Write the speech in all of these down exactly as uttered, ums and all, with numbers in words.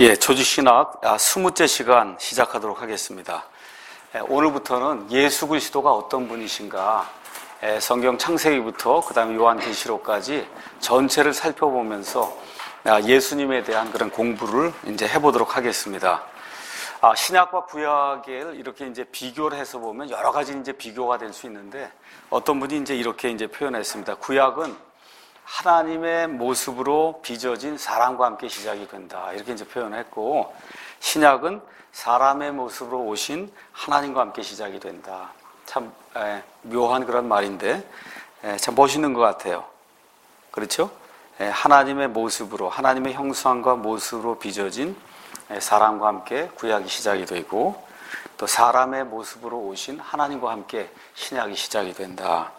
예, 조지신학 스무째 시간 시작하도록 하겠습니다. 오늘부터는 예수 그리스도가 어떤 분이신가, 성경 창세기부터 그 다음에 요한계시록까지 전체를 살펴보면서 예수님에 대한 그런 공부를 이제 해보도록 하겠습니다. 신약과 구약을 이렇게 이제 비교를 해서 보면 여러 가지 이제 비교가 될 수 있는데, 어떤 분이 이제 이렇게 이제 표현했습니다. 구약은 하나님의 모습으로 빚어진 사람과 함께 시작이 된다, 이렇게 이제 표현했고, 신약은 사람의 모습으로 오신 하나님과 함께 시작이 된다. 참 에, 묘한 그런 말인데 에, 참 멋있는 것 같아요. 그렇죠? 에, 하나님의 모습으로, 하나님의 형상과 모습으로 빚어진 에, 사람과 함께 구약이 시작이 되고, 또 사람의 모습으로 오신 하나님과 함께 신약이 시작이 된다.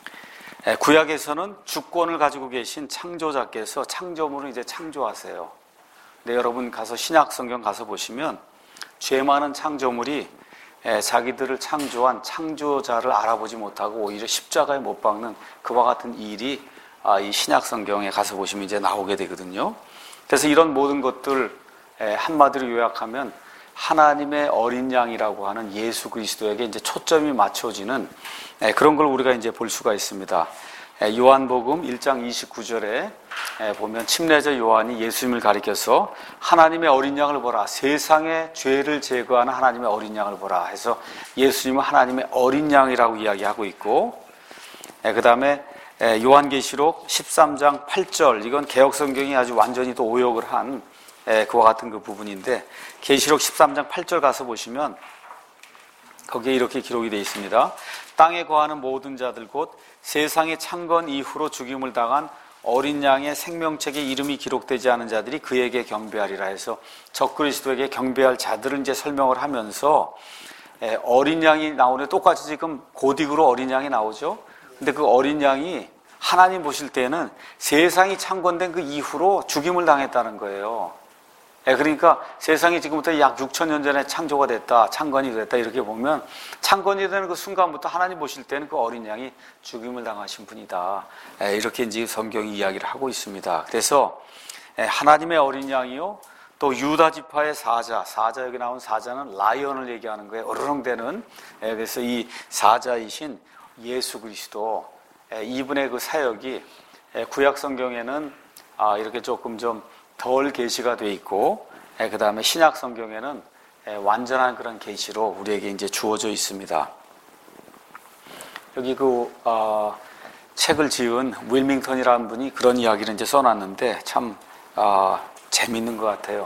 구약에서는 주권을 가지고 계신 창조자께서 창조물을 이제 창조하세요. 근데 여러분 가서 신약 성경 가서 보시면 죄 많은 창조물이 자기들을 창조한 창조자를 알아보지 못하고 오히려 십자가에 못 박는 그와 같은 일이 이 신약 성경에 가서 보시면 이제 나오게 되거든요. 그래서 이런 모든 것들 한마디로 요약하면 하나님의 어린 양이라고 하는 예수 그리스도에게 이제 초점이 맞춰지는 그런 걸 우리가 이제 볼 수가 있습니다. 요한복음 일 장 이십구 절에 보면 침례자 요한이 예수님을 가리켜서 하나님의 어린 양을 보라, 세상의 죄를 제거하는 하나님의 어린 양을 보라 해서 예수님은 하나님의 어린 양이라고 이야기하고 있고, 그 다음에 요한계시록 십삼 장 팔 절, 이건 개역성경이 아주 완전히 또 오역을 한 그와 같은 그 부분인데, 계시록 십삼 장 팔 절 가서 보시면 거기에 이렇게 기록이 되어 있습니다. 땅에 거하는 모든 자들 곧 세상의 창건 이후로 죽임을 당한 어린 양의 생명책에 이름이 기록되지 않은 자들이 그에게 경배하리라 해서 적그리스도에게 경배할 자들을 이제 설명을 하면서, 어린 양이 나오는데 똑같이 지금 고딕으로 어린 양이 나오죠. 근데 그 어린 양이 하나님 보실 때는 세상이 창건된 그 이후로 죽임을 당했다는 거예요. 그러니까 세상이 지금부터 약 육천 년 전에 창조가 됐다, 창건이 됐다, 이렇게 보면 창건이 되는 그 순간부터 하나님 보실 때는 그 어린 양이 죽임을 당하신 분이다, 이렇게 이제 성경이 이야기를 하고 있습니다. 그래서 하나님의 어린 양이요, 또 유다 지파의 사자, 사자 여기 나온 사자는 라이언을 얘기하는 거예요. 어르렁대는. 그래서 이 사자이신 예수 그리스도, 이분의 그 사역이 구약 성경에는 이렇게 조금 좀 덜 계시가 돼 있고, 그 다음에 신약 성경에는 완전한 그런 계시로 우리에게 이제 주어져 있습니다. 여기 그 어, 책을 지은 윌밍턴이라는 분이 그런 이야기를 이제 써놨는데 참 어, 재밌는 것 같아요.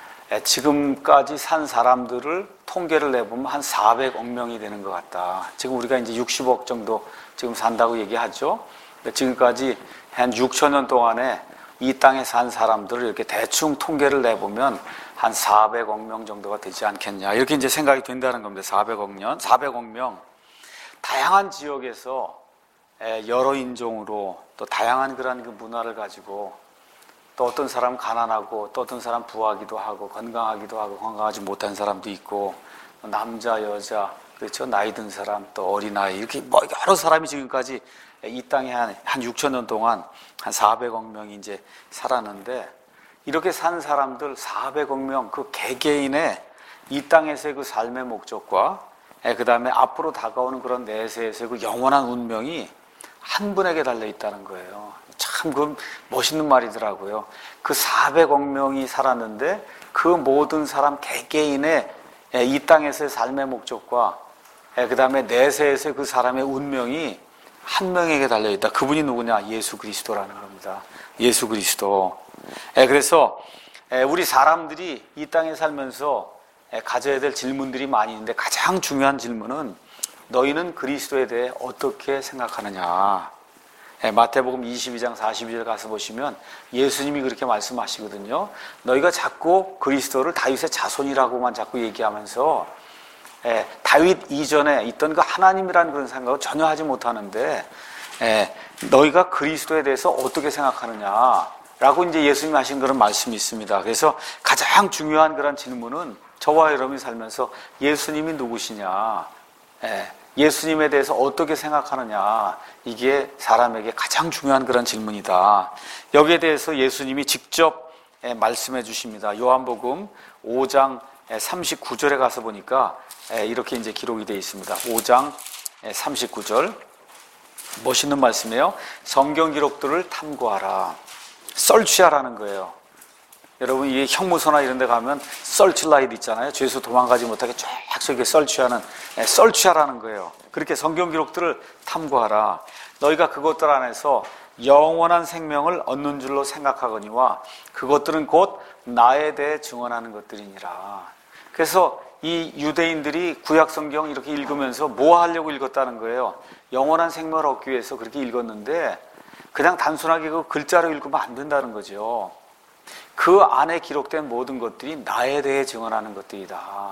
지금까지 산 사람들을 통계를 내보면 한 사백억 명이 되는 것 같다. 지금 우리가 이제 육십억 정도 지금 산다고 얘기하죠. 지금까지 한 육천 년 동안에 이 땅에 산 사람들을 이렇게 대충 통계를 내보면 한 사백억 명 정도가 되지 않겠냐, 이렇게 이제 생각이 된다는 겁니다. 사백억 년, 사백억 명. 다양한 지역에서 여러 인종으로 또 다양한 그런 그 문화를 가지고, 또 어떤 사람은 가난하고 또 어떤 사람은 부하기도 하고 건강하기도 하고 건강하지 못한 사람도 있고, 남자, 여자, 그렇죠, 나이 든 사람, 또 어린아이, 이렇게 뭐 여러 사람이 지금까지 이 땅에 한, 한 육천 년 동안 한 사백억 명이 이제 살았는데, 이렇게 산 사람들 사백억 명, 그 개개인의 이 땅에서의 그 삶의 목적과 그 다음에 앞으로 다가오는 그런 내세에서의 그 영원한 운명이 한 분에게 달려 있다는 거예요. 참 그 멋있는 말이더라고요. 그 사백억 명이 살았는데 그 모든 사람 개개인의 이 땅에서의 삶의 목적과 그 다음에 내세에서의 그 사람의 운명이 한 명에게 달려있다. 그분이 누구냐? 예수 그리스도라는 겁니다. 예수 그리스도. 그래서 우리 사람들이 이 땅에 살면서 가져야 될 질문들이 많이 있는데, 가장 중요한 질문은 너희는 그리스도에 대해 어떻게 생각하느냐. 마태복음 이십이 장 사십이 절 가서 보시면 예수님이 그렇게 말씀하시거든요. 너희가 자꾸 그리스도를 다윗의 자손이라고만 자꾸 얘기하면서 예, 다윗 이전에 있던 그 하나님이라는 그런 생각을 전혀 하지 못하는데, 예, 너희가 그리스도에 대해서 어떻게 생각하느냐라고 이제 예수님이 하신 그런 말씀이 있습니다. 그래서 가장 중요한 그런 질문은 저와 여러분이 살면서 예수님이 누구시냐, 예, 예수님에 대해서 어떻게 생각하느냐, 이게 사람에게 가장 중요한 그런 질문이다. 여기에 대해서 예수님이 직접 말씀해 주십니다. 요한복음 오 장 삼십구 절에 가서 보니까 이렇게 이제 기록이 되어 있습니다. 오 장 삼십구 절. 멋있는 말씀이에요. 성경 기록들을 탐구하라. 썰취하라는 거예요. 여러분, 이 형무소나 이런 데 가면 썰치라이트 있잖아요. 죄수 도망가지 못하게 쫙 저기 썰취하는, 썰취하라는 거예요. 그렇게 성경 기록들을 탐구하라. 너희가 그것들 안에서 영원한 생명을 얻는 줄로 생각하거니와 그것들은 곧 나에 대해 증언하는 것들이니라. 그래서 이 유대인들이 구약 성경 이렇게 읽으면서 뭐 하려고 읽었다는 거예요? 영원한 생명을 얻기 위해서 그렇게 읽었는데 그냥 단순하게 그 글자로 읽으면 안 된다는 거죠. 그 안에 기록된 모든 것들이 나에 대해 증언하는 것들이다.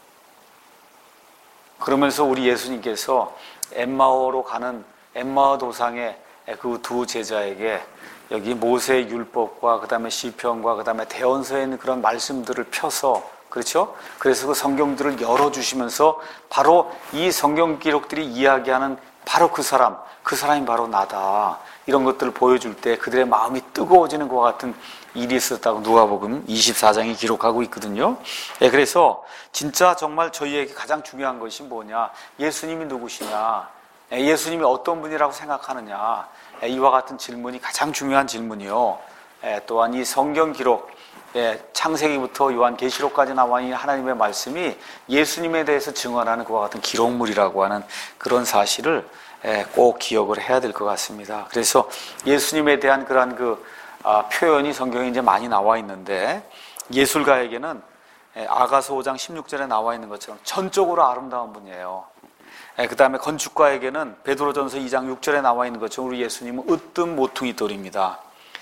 그러면서 우리 예수님께서 엠마오로 가는 엠마오 도상의 그 두 제자에게 여기 모세의 율법과 그 다음에 시편과 그 다음에 대언서에 있는 그런 말씀들을 펴서, 그렇죠? 그래서 그 성경들을 열어주시면서 바로 이 성경 기록들이 이야기하는 바로 그 사람, 그 사람이 바로 나다. 이런 것들을 보여줄 때 그들의 마음이 뜨거워지는 것과 같은 일이 있었다고 누가복음 이십사 장이 기록하고 있거든요. 예, 그래서 진짜 정말 저희에게 가장 중요한 것이 뭐냐? 예수님이 누구시냐? 예, 예수님이 어떤 분이라고 생각하느냐? 예, 이와 같은 질문이 가장 중요한 질문이요. 예, 또한 이 성경 기록, 예, 창세기부터 요한계시록까지 나와 있는 하나님의 말씀이 예수님에 대해서 증언하는 그와 같은 기록물이라고 하는 그런 사실을 꼭 기억을 해야 될 것 같습니다. 그래서 예수님에 대한 그러한 그 표현이 성경에 이제 많이 나와 있는데, 예술가에게는 아가서 오 장 십육 절에 나와 있는 것처럼 전적으로 아름다운 분이에요. 그 다음에 건축가에게는 베드로전서 이 장 육 절에 나와 있는 것처럼 우리 예수님은 으뜸 모퉁이 돌입니다.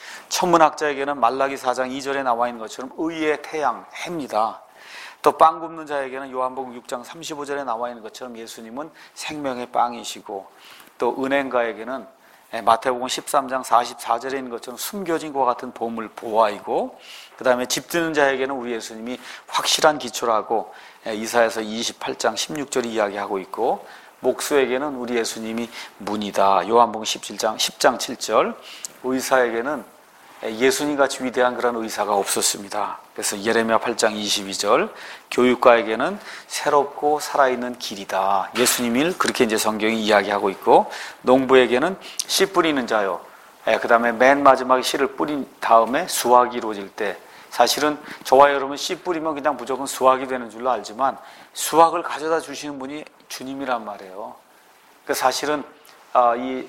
천문학자에게는 말라기 사 장 이 절에 나와 있는 것처럼 의의 태양, 해입니다. 또 빵 굽는 자에게는 요한복음 육 장 삼십오 절에 나와 있는 것처럼 예수님은 생명의 빵이시고, 또 은행가에게는 마태복음 십삼 장 사십사 절에 있는 것처럼 숨겨진 것과 같은 보물 보화이고, 그 다음에 집 짓는 자에게는 우리 예수님이 확실한 기초라고 이사야서 이십팔 장 십육 절이 이야기하고 있고, 목수에게는 우리 예수님이 문이다. 요한복음 십칠 장 십 장 칠 절. 의사에게는 예수님같이 위대한 그런 의사가 없었습니다. 그래서 예레미야 팔 장 이십이 절. 교육가에게는 새롭고 살아있는 길이다. 예수님을 그렇게 이제 성경이 이야기하고 있고, 농부에게는 씨 뿌리는 자요. 그 다음에 맨 마지막에 씨를 뿌린 다음에 수확이 이루어질 때, 사실은 저와 여러분 씨 뿌리면 그냥 무조건 수확이 되는 줄로 알지만 수확을 가져다 주시는 분이 주님이란 말이에요. 그 사실은 이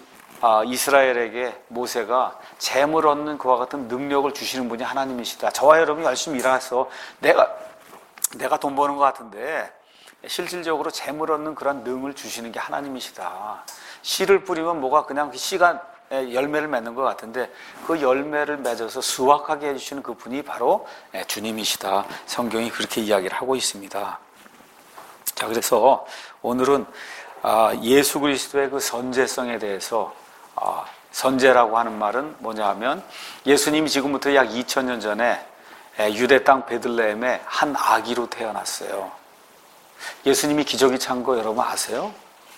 이스라엘에게 모세가 잼을 얻는 그와 같은 능력을 주시는 분이 하나님이시다. 저와 여러분이 열심히 일해서 내가 내가 돈 버는 것 같은데 실질적으로 잼을 얻는 그런 능을 주시는 게 하나님이시다. 씨를 뿌리면 뭐가 그냥 그 씨가 열매를 맺는 것 같은데 그 열매를 맺어서 수확하게 해주시는 그 분이 바로 주님이시다. 성경이 그렇게 이야기를 하고 있습니다. 자, 그래서 오늘은 예수 그리스도의 그 선제성에 대해서, 선제라고 하는 말은 뭐냐 하면 예수님이 지금부터 약 이천 년 전에 유대 땅 베들레헴에 한 아기로 태어났어요. 예수님이 기저귀 찬 거 여러분 아세요?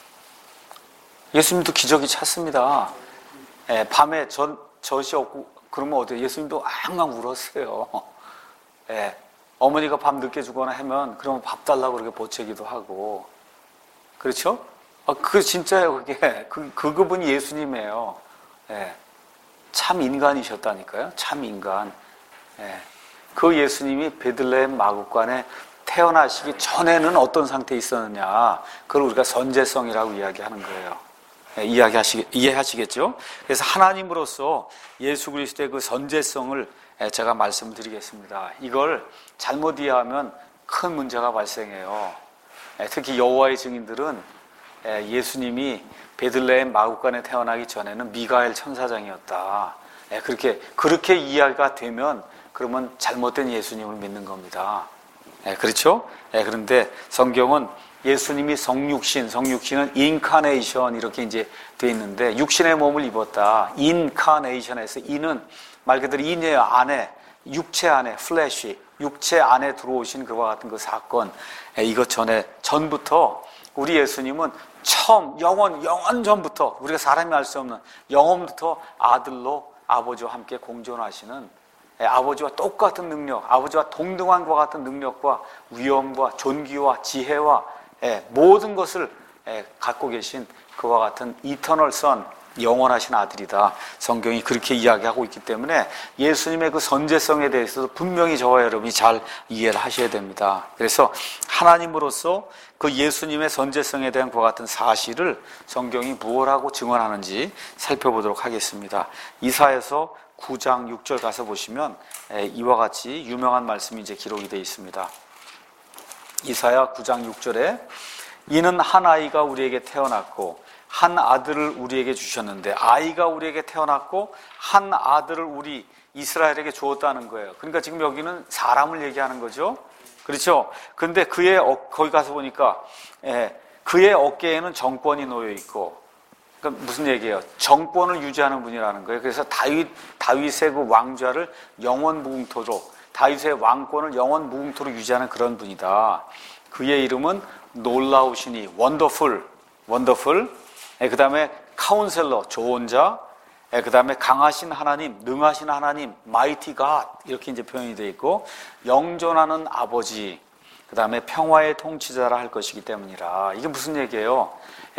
예수님도 기저귀 찼습니다. 밤에 전, 젖이 없고 그러면 어때요? 예수님도 앙앙 울었어요. 예, 어머니가 밤 늦게 주거나 하면 그러면 밥 달라고 그렇게 보채기도 하고, 그렇죠? 아, 그 진짜예요. 그게 그, 그 그분이 예수님이에요. 예, 참 인간이셨다니까요. 참 인간. 예, 그 예수님이 베들레헴 마구간에 태어나시기 전에는 어떤 상태에 있었느냐, 그걸 우리가 선제성이라고 이야기하는 거예요. 예, 이야기하시 이해하시겠죠? 그래서 하나님으로서 예수 그리스도의 그 선제성을 제가 말씀드리겠습니다. 이걸 잘못 이해하면 큰 문제가 발생해요. 특히 여호와의 증인들은 예수님이 베들레헴 마구간에 태어나기 전에는 미가엘 천사장이었다. 그렇게 그렇게 이해가 되면 그러면 잘못된 예수님을 믿는 겁니다. 그렇죠? 그런데 성경은 예수님이 성육신, 성육신은 인카네이션 이렇게 이제 돼 있는데 육신의 몸을 입었다. 인카네이션에서 인은 말 그대로 인이에요. 안에, 육체 안에, 플래시, 육체 안에 들어오신 그와 같은 그 사건. 이것 전에 전부터 우리 예수님은 처음 영원 영원 전부터 우리가 사람이 알 수 없는 영원부터 아들로 아버지와 함께 공존하시는 아버지와 똑같은 능력, 아버지와 동등한 것과 같은 능력과 위엄과 존귀와 지혜와 모든 것을 갖고 계신 그와 같은 이터널 선, 영원하신 아들이다. 성경이 그렇게 이야기하고 있기 때문에 예수님의 그 선제성에 대해서도 분명히 저와 여러분이 잘 이해를 하셔야 됩니다. 그래서 하나님으로서 그 예수님의 선제성에 대한 그와 같은 사실을 성경이 무엇하고 증언하는지 살펴보도록 하겠습니다. 이사야서 구 장 육 절 가서 보시면 이와 같이 유명한 말씀이 이제 기록이 되어 있습니다. 이사야 구 장 육 절에 이는 한 아이가 우리에게 태어났고 한 아들을 우리에게 주셨는데, 아이가 우리에게 태어났고 한 아들을 우리 이스라엘에게 주었다는 거예요. 그러니까 지금 여기는 사람을 얘기하는 거죠. 그렇죠? 근데 그의 어, 거기 가서 보니까 예, 그의 어깨에는 정권이 놓여 있고, 그러니까 무슨 얘기예요? 정권을 유지하는 분이라는 거예요. 그래서 다윗 다윗의 그 왕좌를 영원 무궁토록, 다윗의 왕권을 영원 무궁토록 유지하는 그런 분이다. 그의 이름은 놀라우시니, 원더풀, 원더풀. 그 다음에 카운셀러, 조언자, 그 다음에 강하신 하나님, 능하신 하나님, 마이티 갓, 이렇게 이제 표현이 되어 있고, 영존하는 아버지, 그 다음에 평화의 통치자라 할 것이기 때문이라. 이게 무슨 얘기예요?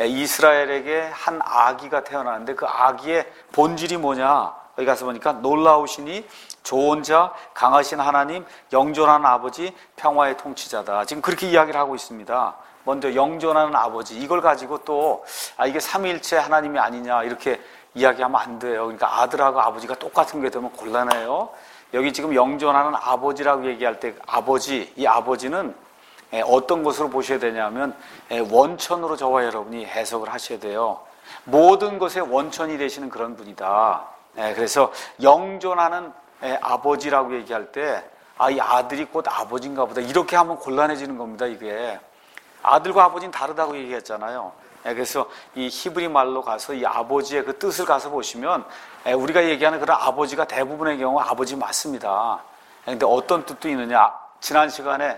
이스라엘에게 한 아기가 태어나는데 그 아기의 본질이 뭐냐? 여기 가서 보니까 놀라우시니, 조언자, 강하신 하나님, 영존하는 아버지, 평화의 통치자다. 지금 그렇게 이야기를 하고 있습니다. 먼저 영존하는 아버지, 이걸 가지고 또 아 이게 삼위일체 하나님이 아니냐 이렇게 이야기하면 안 돼요. 그러니까 아들하고 아버지가 똑같은 게 되면 곤란해요. 여기 지금 영존하는 아버지라고 얘기할 때 아버지, 이 아버지는 어떤 것으로 보셔야 되냐면 원천으로 저와 여러분이 해석을 하셔야 돼요. 모든 것의 원천이 되시는 그런 분이다. 그래서 영존하는 아버지라고 얘기할 때 아, 이 아들이 곧 아버지인가 보다 이렇게 하면 곤란해지는 겁니다. 이게 아들과 아버지는 다르다고 얘기했잖아요. 그래서 이 히브리 말로 가서 이 아버지의 그 뜻을 가서 보시면 우리가 얘기하는 그런 아버지가 대부분의 경우 아버지 맞습니다. 그런데 어떤 뜻도 있느냐? 지난 시간에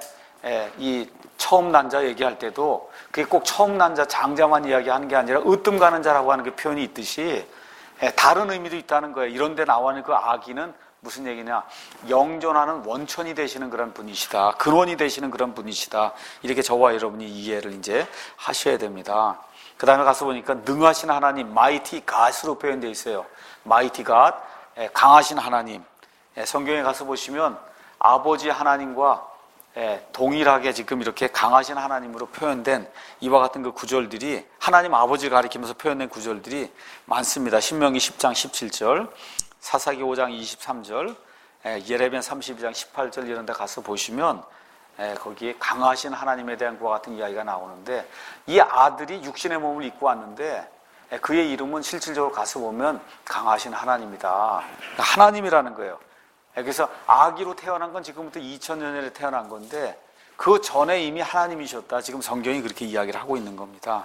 이 처음 난 자 얘기할 때도 그게 꼭 처음 난 자 장자만 이야기하는 게 아니라 으뜸 가는 자라고 하는 그 표현이 있듯이 다른 의미도 있다는 거예요. 이런 데 나오는 그 아기는 무슨 얘기냐? 영존하는 원천이 되시는 그런 분이시다. 근원이 되시는 그런 분이시다. 이렇게 저와 여러분이 이해를 이제 하셔야 됩니다. 그 다음에 가서 보니까 능하신 하나님, 마이티 갓으로 표현되어 있어요. 마이티 갓, 강하신 하나님. 성경에 가서 보시면 아버지 하나님과 동일하게 지금 이렇게 강하신 하나님으로 표현된 이와 같은 그 구절들이 하나님 아버지를 가리키면서 표현된 구절들이 많습니다. 신명기 십 장 십칠 절, 사사기 오 장 이십삼 절, 예레미야 삼십이 장 십팔 절 이런 데 가서 보시면 거기에 강하신 하나님에 대한 것과 같은 이야기가 나오는데 이 아들이 육신의 몸을 입고 왔는데 그의 이름은 실질적으로 가서 보면 강하신 하나님이다. 하나님이라는 거예요. 그래서 아기로 태어난 건 지금부터 이천 년 전에 태어난 건데 그 전에 이미 하나님이셨다. 지금 성경이 그렇게 이야기를 하고 있는 겁니다.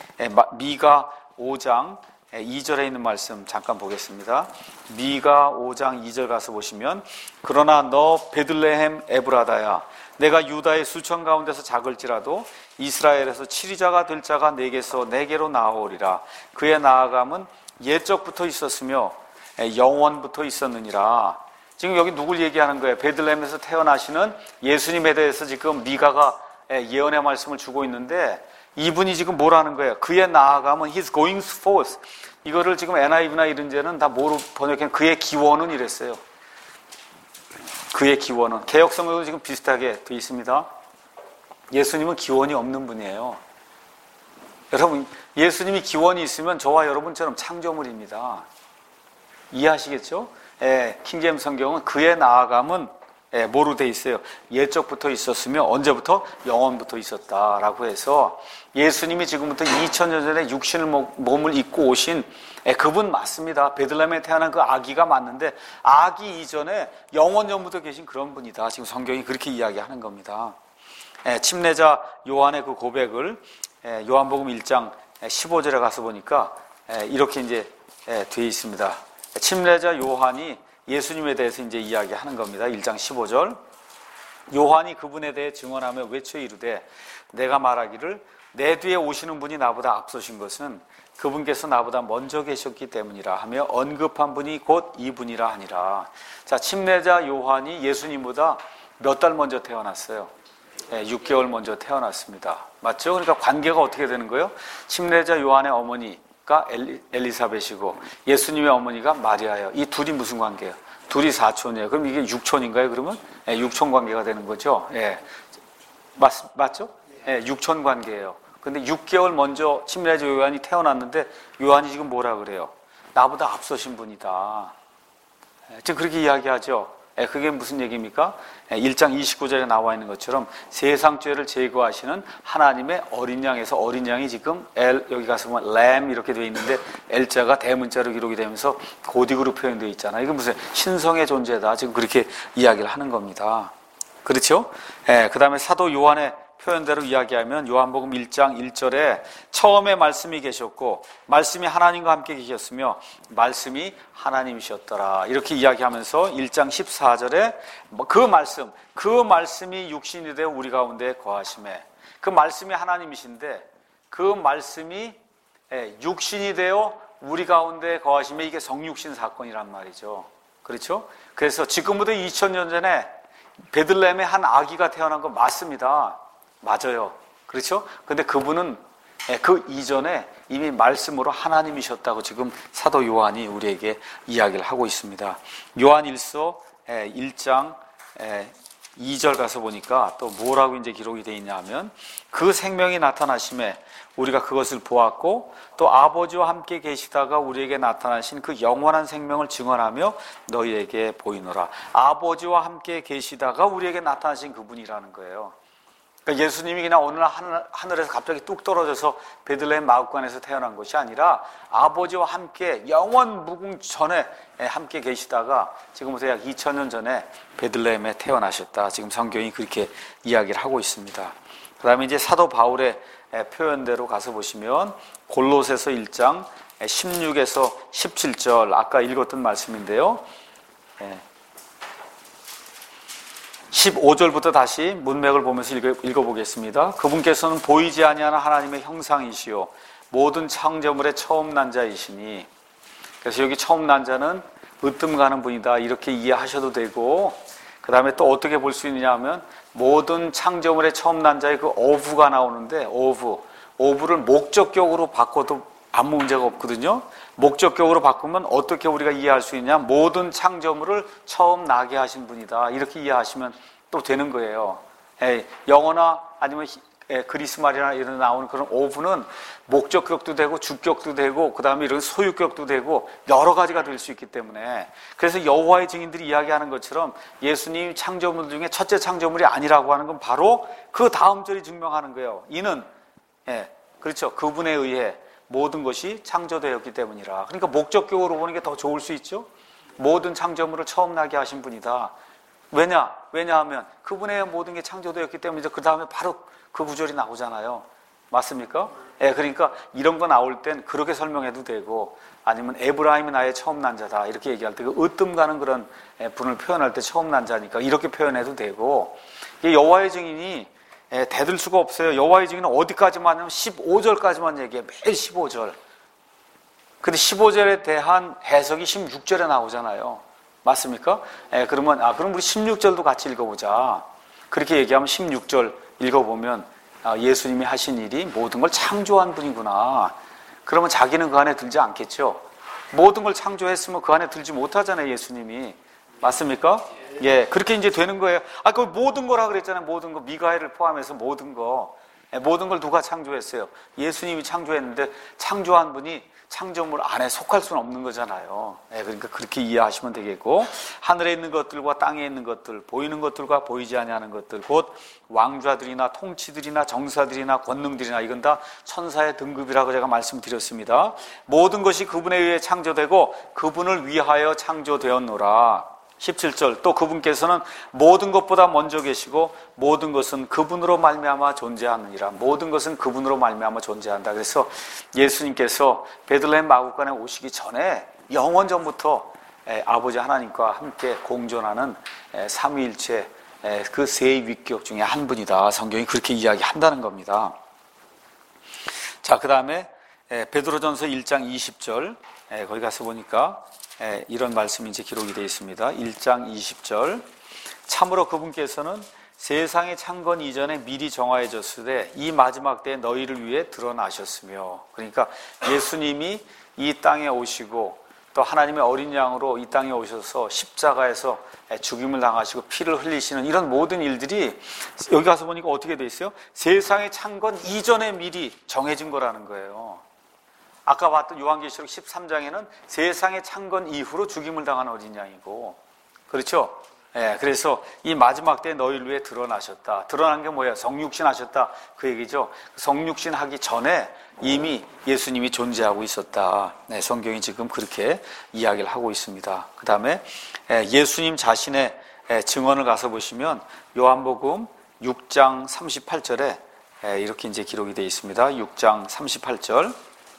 미가 오 장 이 절에 있는 말씀 잠깐 보겠습니다. 미가 오 장 이 절 가서 보시면 그러나 너 베들레헴 에브라다야 내가 유다의 수천 가운데서 작을지라도 이스라엘에서 치리자가 될 자가 내게서 내게로 나아오리라. 그의 나아감은 옛적부터 있었으며 영원부터 있었느니라. 지금 여기 누굴 얘기하는 거예요? 베들레헴에서 태어나시는 예수님에 대해서 지금 미가가 예언의 말씀을 주고 있는데 이분이 지금 뭐라는 거예요? 그의 나아감은 He's going forth. 이거를 지금 엔아이브나 이런 데는 다 뭐로 번역해? 그의 기원은 이랬어요. 그의 기원은. 개역성경도 지금 비슷하게 되어 있습니다. 예수님은 기원이 없는 분이에요. 여러분, 예수님이 기원이 있으면 저와 여러분처럼 창조물입니다. 이해하시겠죠? 예, 킹제임스 성경은 그의 나아감은 예, 뭐로 돼 있어요? 옛적부터 있었으며 언제부터? 영원부터 있었다라고 해서 예수님이 지금부터 이천 년 전에 육신을 몸을 입고 오신 예, 그분 맞습니다. 베들레헴에 태어난 그 아기가 맞는데 아기 이전에 영원 전부터 계신 그런 분이다. 지금 성경이 그렇게 이야기하는 겁니다. 예, 침례자 요한의 그 고백을 예, 요한복음 일 장 십오 절에 가서 보니까 예, 이렇게 이제 예, 되어 있습니다. 침례자 요한이 예수님에 대해서 이제 이야기하는 겁니다. 일 장 십오 절. 요한이 그분에 대해 증언하며 외쳐 이르되 내가 말하기를 내 뒤에 오시는 분이 나보다 앞서신 것은 그분께서 나보다 먼저 계셨기 때문이라 하며 언급한 분이 곧 이분이라 하니라. 자, 침례자 요한이 예수님보다 몇 달 먼저 태어났어요? 네, 육 개월 먼저 태어났습니다. 맞죠? 그러니까 관계가 어떻게 되는 거예요? 침례자 요한의 어머니가 엘리, 엘리사벳이고 예수님의 어머니가 마리아예요. 이 둘이 무슨 관계예요? 둘이 사촌이에요. 그럼 이게 육촌인가요? 그러면 네, 육촌 관계가 되는 거죠. 네. 맞, 맞죠? 네, 육촌 관계예요. 근데 육 개월 먼저 침례자 요한이 태어났는데 요한이 지금 뭐라 그래요? 나보다 앞서신 분이다. 지금 그렇게 이야기하죠. 그게 무슨 얘기입니까? 일 장 이십구 절에 나와 있는 것처럼 세상 죄를 제거하시는 하나님의 어린 양에서 어린 양이 지금 L, 여기 가서 보면 램 이렇게 되어 있는데 L자가 대문자로 기록이 되면서 고딕으로 표현되어 있잖아요. 이건 무슨 신성의 존재다. 지금 그렇게 이야기를 하는 겁니다. 그렇죠? 예, 그 다음에 사도 요한의 표현대로 이야기하면 요한복음 일 장 일 절에 처음에 말씀이 계셨고 말씀이 하나님과 함께 계셨으며 말씀이 하나님이셨더라 이렇게 이야기하면서 일 장 십사 절에 그 말씀, 그 말씀이 육신이 되어 우리 가운데 거하심에, 그 말씀이 하나님이신데 그 말씀이 육신이 되어 우리 가운데 거하심에, 이게 성육신 사건이란 말이죠. 그렇죠? 그래서 지금부터 이천 년 전에 베들레헴에 한 아기가 태어난 거 맞습니다. 맞아요. 그렇죠? 근데 그분은 그 이전에 이미 말씀으로 하나님이셨다고 지금 사도 요한이 우리에게 이야기를 하고 있습니다. 요한일서 일 장 이 절 가서 보니까 또 뭐라고 이제 기록이 되어 있냐 하면 그 생명이 나타나심에 우리가 그것을 보았고 또 아버지와 함께 계시다가 우리에게 나타나신 그 영원한 생명을 증언하며 너희에게 보이노라. 아버지와 함께 계시다가 우리에게 나타나신 그분이라는 거예요. 그러니까 예수님이 그냥 어느 날 하늘, 하늘에서 갑자기 뚝 떨어져서 베들레헴 마구간에서 태어난 것이 아니라 아버지와 함께 영원 무궁 전에 함께 계시다가 지금부터 약 이천 년 전에 베들레헴에 태어나셨다. 지금 성경이 그렇게 이야기를 하고 있습니다. 그 다음에 이제 사도 바울의 표현대로 가서 보시면 골로새서 일 장 십육에서 십칠 절 아까 읽었던 말씀인데요. 십오 절부터 다시 문맥을 보면서 읽어, 읽어보겠습니다. 그분께서는 보이지 아니하는 하나님의 형상이시요 모든 창조물의 처음 난 자이시니, 그래서 여기 처음 난 자는 으뜸 가는 분이다 이렇게 이해하셔도 되고, 그 다음에 또 어떻게 볼 수 있느냐 하면 모든 창조물의 처음 난 자의 그 어부가 나오는데 어부, 어부를 목적격으로 바꿔도 아무 문제가 없거든요. 목적격으로 바꾸면 어떻게 우리가 이해할 수 있냐, 모든 창조물을 처음 나게 하신 분이다 이렇게 이해하시면 또 되는 거예요. 에이, 영어나 아니면 에, 그리스말이나 이런 나오는 그런 어부는 목적격도 되고 주격도 되고 그 다음에 이런 소유격도 되고 여러 가지가 될 수 있기 때문에, 그래서 여호와의 증인들이 이야기하는 것처럼 예수님 창조물 중에 첫째 창조물이 아니라고 하는 건 바로 그 다음 절이 증명하는 거예요. 이는 예, 그렇죠, 그분에 의해 모든 것이 창조되었기 때문이라. 그러니까 목적격으로 보는 게 더 좋을 수 있죠. 모든 창조물을 처음 나게 하신 분이다. 왜냐? 왜냐하면 그분에 의해 모든 게 창조되었기 때문이죠. 그 다음에 바로 그 구절이 나오잖아요. 맞습니까? 예, 그러니까 이런 거 나올 땐 그렇게 설명해도 되고, 아니면 에브라임이 나의 처음 난 자다 이렇게 얘기할 때 그 으뜸 가는 그런 분을 표현할 때 처음 난 자니까 이렇게 표현해도 되고, 이게 여호와의 증인이 예, 대들 수가 없어요. 여호와의 증인은 어디까지만 하냐면 십오 절까지만 얘기해. 매일 십오 절. 근데 십오 절에 대한 해석이 십육 절에 나오잖아요. 맞습니까? 예, 그러면 아 그럼 우리 십육 절도 같이 읽어보자. 그렇게 얘기하면 십육 절 읽어보면 아, 예수님이 하신 일이 모든 걸 창조한 분이구나. 그러면 자기는 그 안에 들지 않겠죠. 모든 걸 창조했으면 그 안에 들지 못하잖아요, 예수님이. 맞습니까? 예, 그렇게 이제 되는 거예요. 아, 그 모든 거라 그랬잖아요. 모든 거, 미가엘을 포함해서 모든 거. 예, 모든 걸 누가 창조했어요? 예수님이 창조했는데 창조한 분이 창조물 안에 속할 수는 없는 거잖아요. 예, 그러니까 그렇게 이해하시면 되겠고, 하늘에 있는 것들과 땅에 있는 것들, 보이는 것들과 보이지 아니하는 것들, 곧 왕좌들이나 통치들이나 정사들이나 권능들이나 이건 다 천사의 등급이라고 제가 말씀드렸습니다. 모든 것이 그분에 의해 창조되고 그분을 위하여 창조되었노라. 십칠 절 또 그분께서는 모든 것보다 먼저 계시고 모든 것은 그분으로 말미암아 존재하느니라. 모든 것은 그분으로 말미암아 존재한다. 그래서 예수님께서 베들레헴 마구간에 오시기 전에 영원 전부터 아버지 하나님과 함께 공존하는 삼위일체 그 세 위격 중에 한 분이다. 성경이 그렇게 이야기한다는 겁니다. 자, 그 다음에 베드로전서 일 장 이십 절, 거기 가서 보니까 이런 말씀이 이제 기록이 되어 있습니다. 일 장 이십 절. 참으로 그분께서는 세상의 창건 이전에 미리 정하여졌으되 이 마지막 때에 너희를 위해 드러나셨으며, 그러니까 예수님이 이 땅에 오시고 또 하나님의 어린 양으로 이 땅에 오셔서 십자가에서 죽임을 당하시고 피를 흘리시는 이런 모든 일들이 여기 가서 보니까 어떻게 돼 있어요? 세상의 창건 이전에 미리 정해진 거라는 거예요. 아까 봤던 요한계시록 십삼 장에는 세상의 창건 이후로 죽임을 당한 어린 양이고, 그렇죠? 예, 그래서 이 마지막 때 너희를 위해 드러나셨다. 드러난 게 뭐예요? 성육신 하셨다. 그 얘기죠. 성육신 하기 전에 이미 예수님이 존재하고 있었다. 네, 성경이 지금 그렇게 이야기를 하고 있습니다. 그 다음에 예수님 자신의 증언을 가서 보시면 요한복음 육 장 삼십팔 절에 이렇게 이제 기록이 되어 있습니다. 육 장 삼십팔 절.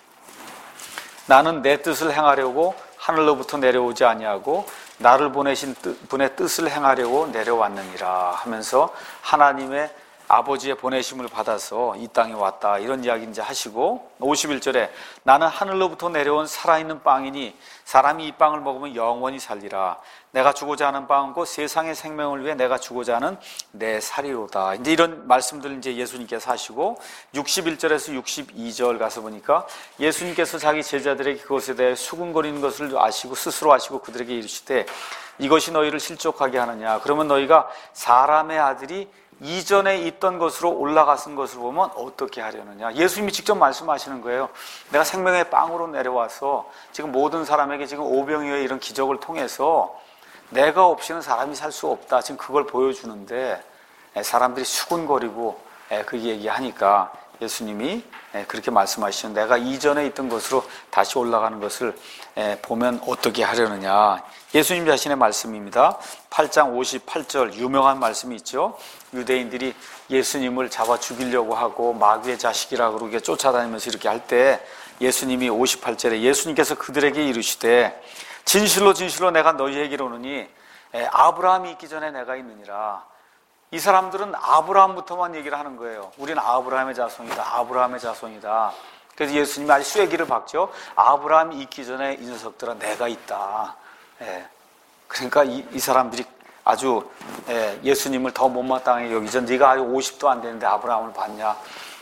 나는 내 뜻을 행하려고 하늘로부터 내려오지 아니하고 나를 보내신 분의 뜻을 행하려고 내려왔느니라 하면서 하나님의 아버지의 보내심을 받아서 이 땅에 왔다, 이런 이야기 이제 하시고, 오십일 절에 나는 하늘로부터 내려온 살아있는 빵이니 사람이 이 빵을 먹으면 영원히 살리라. 내가 주고자 하는 빵은 곧 세상의 생명을 위해 내가 주고자 하는 내 살이로다. 이제 이런 말씀들 이제 예수님께서 하시고, 육십일 절에서 육십이 절 가서 보니까 예수님께서 자기 제자들에게 그것에 대해 수군거리는 것을 아시고 스스로 아시고 그들에게 이르시되 이것이 너희를 실족하게 하느냐. 그러면 너희가 사람의 아들이 이전에 있던 것으로 올라가신 것을 보면 어떻게 하려느냐. 예수님이 직접 말씀하시는 거예요. 내가 생명의 빵으로 내려와서 지금 모든 사람에게 지금 오병이어의 이런 기적을 통해서 내가 없이는 사람이 살 수 없다. 지금 그걸 보여주는데 사람들이 수군거리고 그 얘기하니까 예수님이 그렇게 말씀하시는, 내가 이전에 있던 것으로 다시 올라가는 것을 보면 어떻게 하려느냐. 예수님 자신의 말씀입니다. 팔 장 오십팔 절 유명한 말씀이 있죠. 유대인들이 예수님을 잡아 죽이려고 하고 마귀의 자식이라고 그러게 쫓아다니면서 이렇게 할 때 예수님이 오십팔 절에 예수님께서 그들에게 이르시되 진실로 진실로 내가 너희에게 이르노니 아브라함이 있기 전에 내가 있느니라. 이 사람들은 아브라함부터만 얘기를 하는 거예요. 우리는 아브라함의 자손이다, 아브라함의 자손이다. 그래서 예수님이 아주 쐐기를 박죠. 아브라함이 있기 전에 이 녀석들아 내가 있다. 예. 그러니까 이, 이 사람들이 아주 예, 예수님을 더 못마땅하게 여기죠. 네가 아직 오십도 안 되는데 아브라함을 봤냐?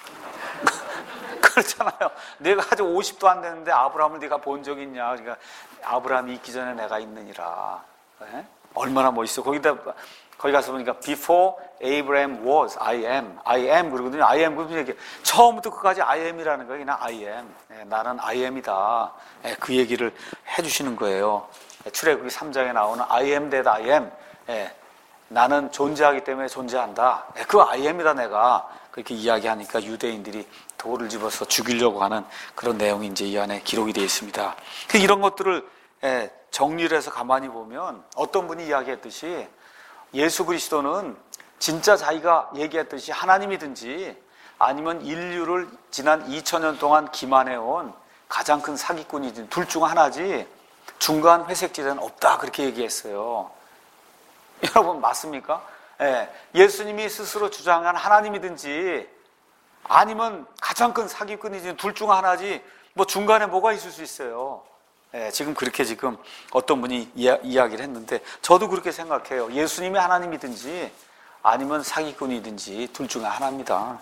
그렇잖아요. 내가 아직 오십도 안 되는데 아브라함을 네가 본 적 있냐? 그러니까 아브라함이 있기 전에 내가 있느니라. 예? 얼마나 멋있어. 거기다 거기 가서 보니까 before Abraham was, I am, I am 그러거든요. I am 그러면 이게 처음부터 끝까지 I am이라는 거예요. 그냥 I am, 예, 나는 I am이다. 예, 그 얘기를 해주시는 거예요. 예, 출애굽기 삼 장에 나오는 I am that I am, 예, 나는 존재하기 때문에 존재한다. 예, 그 I am이다 내가. 그렇게 이야기하니까 유대인들이 돌을 집어서 죽이려고 하는 그런 내용이 이제 이 안에 기록이 되어 있습니다. 이런 것들을 예, 정리를 해서 가만히 보면 어떤 분이 이야기했듯이 예수 그리스도는 진짜 자기가 얘기했듯이 하나님이든지 아니면 인류를 지난 이천 년 동안 기만해온 가장 큰 사기꾼이든 둘 중 하나지 중간 회색지대는 없다, 그렇게 얘기했어요. 여러분 맞습니까? 예, 예수님이 스스로 주장한 하나님이든지 아니면 가장 큰 사기꾼이든 둘 중 하나지 뭐 중간에 뭐가 있을 수 있어요. 예, 지금 그렇게 지금 어떤 분이 이야, 이야기를 했는데 저도 그렇게 생각해요. 예수님이 하나님이든지 아니면 사기꾼이든지 둘 중에 하나입니다.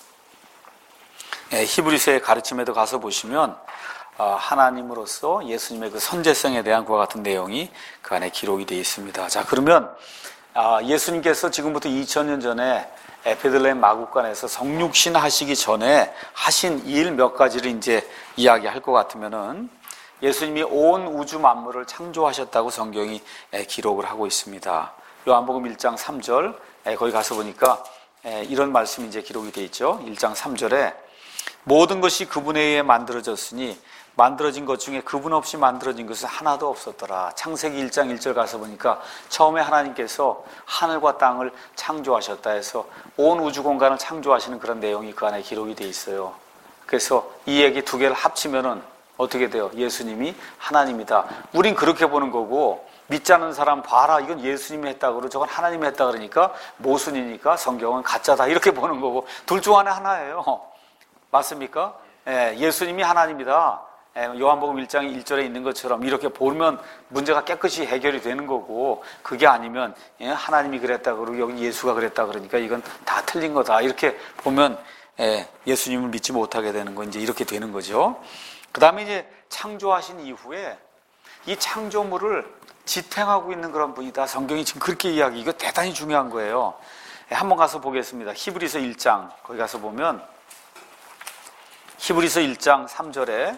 예, 히브리서의 가르침에도 가서 보시면 어, 하나님으로서 예수님의 그 선제성에 대한 그와 같은 내용이 그 안에 기록이 되어 있습니다. 자, 그러면 아, 예수님께서 지금부터 이천 년 전에 베들레헴 마구간에서 성육신 하시기 전에 하신 일 몇 가지를 이제 이야기할 것 같으면은 예수님이 온 우주 만물을 창조하셨다고 성경이 기록을 하고 있습니다. 요한복음 일 장 삼 절 거기 가서 보니까 이런 말씀이 이제 기록이 되어 있죠. 일 장 삼 절에 모든 것이 그분에 의해 만들어졌으니 만들어진 것 중에 그분 없이 만들어진 것은 하나도 없었더라. 창세기 일 장 일 절 가서 보니까 처음에 하나님께서 하늘과 땅을 창조하셨다 해서 온 우주 공간을 창조하시는 그런 내용이 그 안에 기록이 되어 있어요. 그래서 이 얘기 두 개를 합치면은 어떻게 돼요? 예수님이 하나님이다. 우린 그렇게 보는 거고 믿지 않는 사람 봐라, 이건 예수님이 했다 그러고 저건 하나님이 했다 그러니까 모순이니까 성경은 가짜다, 이렇게 보는 거고 둘 중 안에 하나예요. 맞습니까? 예수님이 하나님이다. 요한복음 일 장 일 절에 있는 것처럼 이렇게 보면 문제가 깨끗이 해결이 되는 거고, 그게 아니면 하나님이 그랬다 그러고 여기 예수가 그랬다 그러니까 이건 다 틀린 거다, 이렇게 보면 예수님을 믿지 못하게 되는 거, 이제 이렇게 되는 거죠. 그 다음에 이제 창조하신 이후에 이 창조물을 지탱하고 있는 그런 분이다. 성경이 지금 그렇게 이야기, 이거 대단히 중요한 거예요. 한번 가서 보겠습니다. 히브리서 일 장, 거기 가서 보면 히브리서 일 장 삼 절에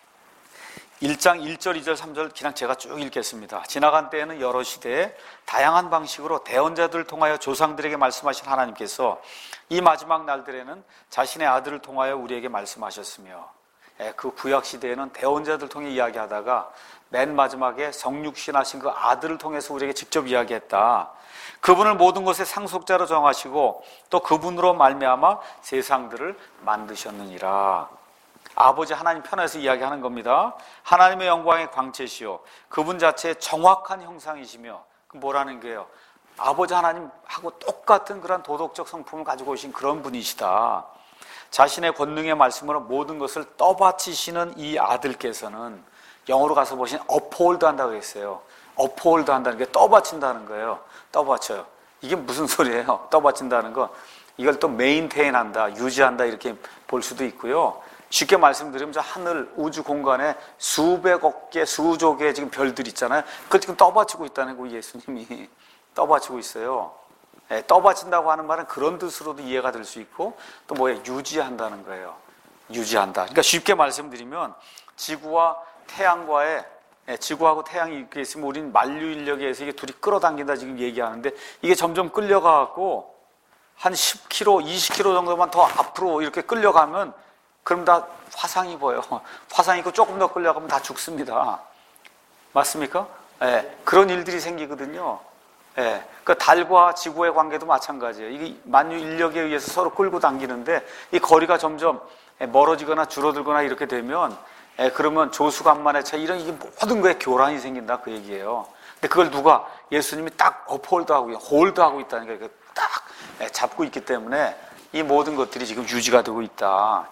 일 장 일 절, 이 절, 삼 절 그냥 제가 쭉 읽겠습니다. 지나간 때에는 여러 시대에 다양한 방식으로 대언자들을 통하여 조상들에게 말씀하신 하나님께서 이 마지막 날들에는 자신의 아들을 통하여 우리에게 말씀하셨으며, 그 구약 시대에는 대언자들을 통해 이야기하다가 맨 마지막에 성육신하신 그 아들을 통해서 우리에게 직접 이야기했다. 그분을 모든 것의 상속자로 정하시고 또 그분으로 말미암아 세상들을 만드셨느니라. 아버지 하나님 편에서 이야기하는 겁니다. 하나님의 영광의 광채시요 그분 자체의 정확한 형상이시며, 뭐라는 거예요? 아버지 하나님하고 똑같은 그런 도덕적 성품을 가지고 오신 그런 분이시다. 자신의 권능의 말씀으로 모든 것을 떠받치시는 이 아들께서는, 영어로 가서 보시면 uphold 한다고 했어요. uphold 한다는 게 떠받친다는 거예요. 떠받쳐요. 이게 무슨 소리예요? 떠받친다는 거. 이걸 또 maintain 한다, 유지한다, 이렇게 볼 수도 있고요. 쉽게 말씀드리면 저 하늘 우주 공간에 수백억 개, 수조 개의 지금 별들 있잖아요. 그걸 지금 떠받치고 있다는 거, 예수님이 떠받치고 있어요. 네, 떠받친다고 하는 말은 그런 뜻으로도 이해가 될 수 있고, 또 뭐예요? 유지한다는 거예요. 유지한다. 그러니까 쉽게 말씀드리면 지구와 태양과의, 네, 지구하고 태양이 이렇게 있으면 우리는 만류 인력에 의해서 이게 둘이 끌어당긴다 지금 얘기하는데, 이게 점점 끌려가고 한 십 킬로미터, 이십 킬로미터 정도만 더 앞으로 이렇게 끌려가면 그럼 다 화상이 보여요. 화상이 있고 조금 더 끌려가면 다 죽습니다. 맞습니까? 예, 그런 일들이 생기거든요. 예, 그 달과 지구의 관계도 마찬가지예요. 이게 만유 인력에 의해서 서로 끌고 당기는데 이 거리가 점점 멀어지거나 줄어들거나 이렇게 되면, 예, 그러면 조수간만의 차이, 이런 이게 모든 거에 교란이 생긴다, 그 얘기예요. 근데 그걸 누가, 예수님이 딱 업홀드하고 홀드하고 있다는 게 딱 잡고 있기 때문에 이 모든 것들이 지금 유지가 되고 있다.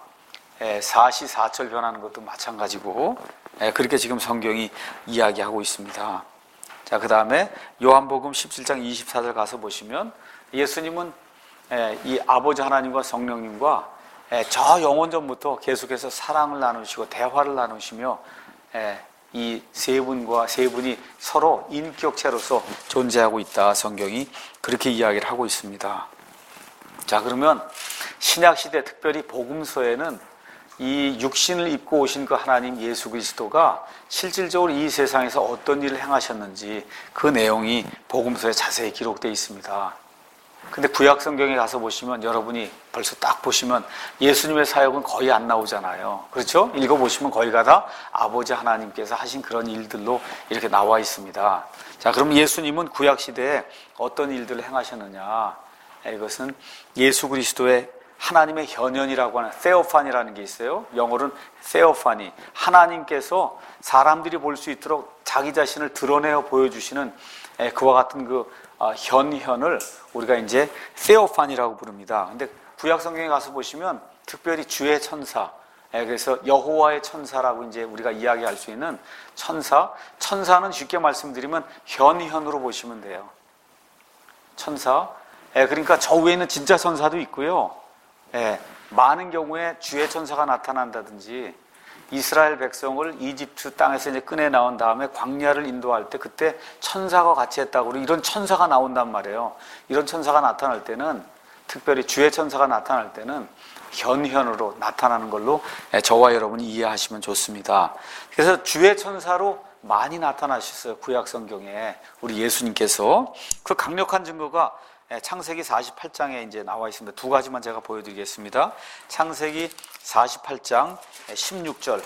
사시사철 변하는 것도 마찬가지고, 그렇게 지금 성경이 이야기하고 있습니다. 자, 그 다음에 요한복음 십칠 장 이십사 절 가서 보시면 예수님은 이 아버지 하나님과 성령님과 저 영원 전부터 계속해서 사랑을 나누시고 대화를 나누시며 이 세 분과 세 분이 서로 인격체로서 존재하고 있다. 성경이 그렇게 이야기를 하고 있습니다. 자, 그러면 신약시대 특별히 복음서에는 이 육신을 입고 오신 그 하나님 예수 그리스도가 실질적으로 이 세상에서 어떤 일을 행하셨는지 그 내용이 복음서에 자세히 기록되어 있습니다. 근데 구약 성경에 가서 보시면, 여러분이 벌써 딱 보시면 예수님의 사역은 거의 안 나오잖아요. 그렇죠? 읽어보시면 거기가 다 아버지 하나님께서 하신 그런 일들로 이렇게 나와 있습니다. 자, 그럼 예수님은 구약 시대에 어떤 일들을 행하셨느냐? 이것은 예수 그리스도의 하나님의 현현이라고 하는 세오판이라는 게 있어요. 영어로는 세오판이, 하나님께서 사람들이 볼 수 있도록 자기 자신을 드러내어 보여주시는 그와 같은 그 현현을 우리가 이제 세오판이라고 부릅니다. 근데 구약 성경에 가서 보시면 특별히 주의 천사, 그래서 여호와의 천사라고 이제 우리가 이야기할 수 있는 천사, 천사는 쉽게 말씀드리면 현현으로 보시면 돼요. 천사. 그러니까 저 위에는 진짜 천사도 있고요. 예, 많은 경우에 주의 천사가 나타난다든지, 이스라엘 백성을 이집트 땅에서 이제 꺼내 나온 다음에 광야를 인도할 때 그때 천사가 같이 했다고, 이런 천사가 나온단 말이에요. 이런 천사가 나타날 때는, 특별히 주의 천사가 나타날 때는 현현으로 나타나는 걸로 저와 여러분이 이해하시면 좋습니다. 그래서 주의 천사로 많이 나타나셨어요, 구약 성경에 우리 예수님께서. 그 강력한 증거가 창세기 사십팔 장에 이제 나와 있습니다. 두 가지만 제가 보여드리겠습니다. 창세기 사십팔 장 십육 절.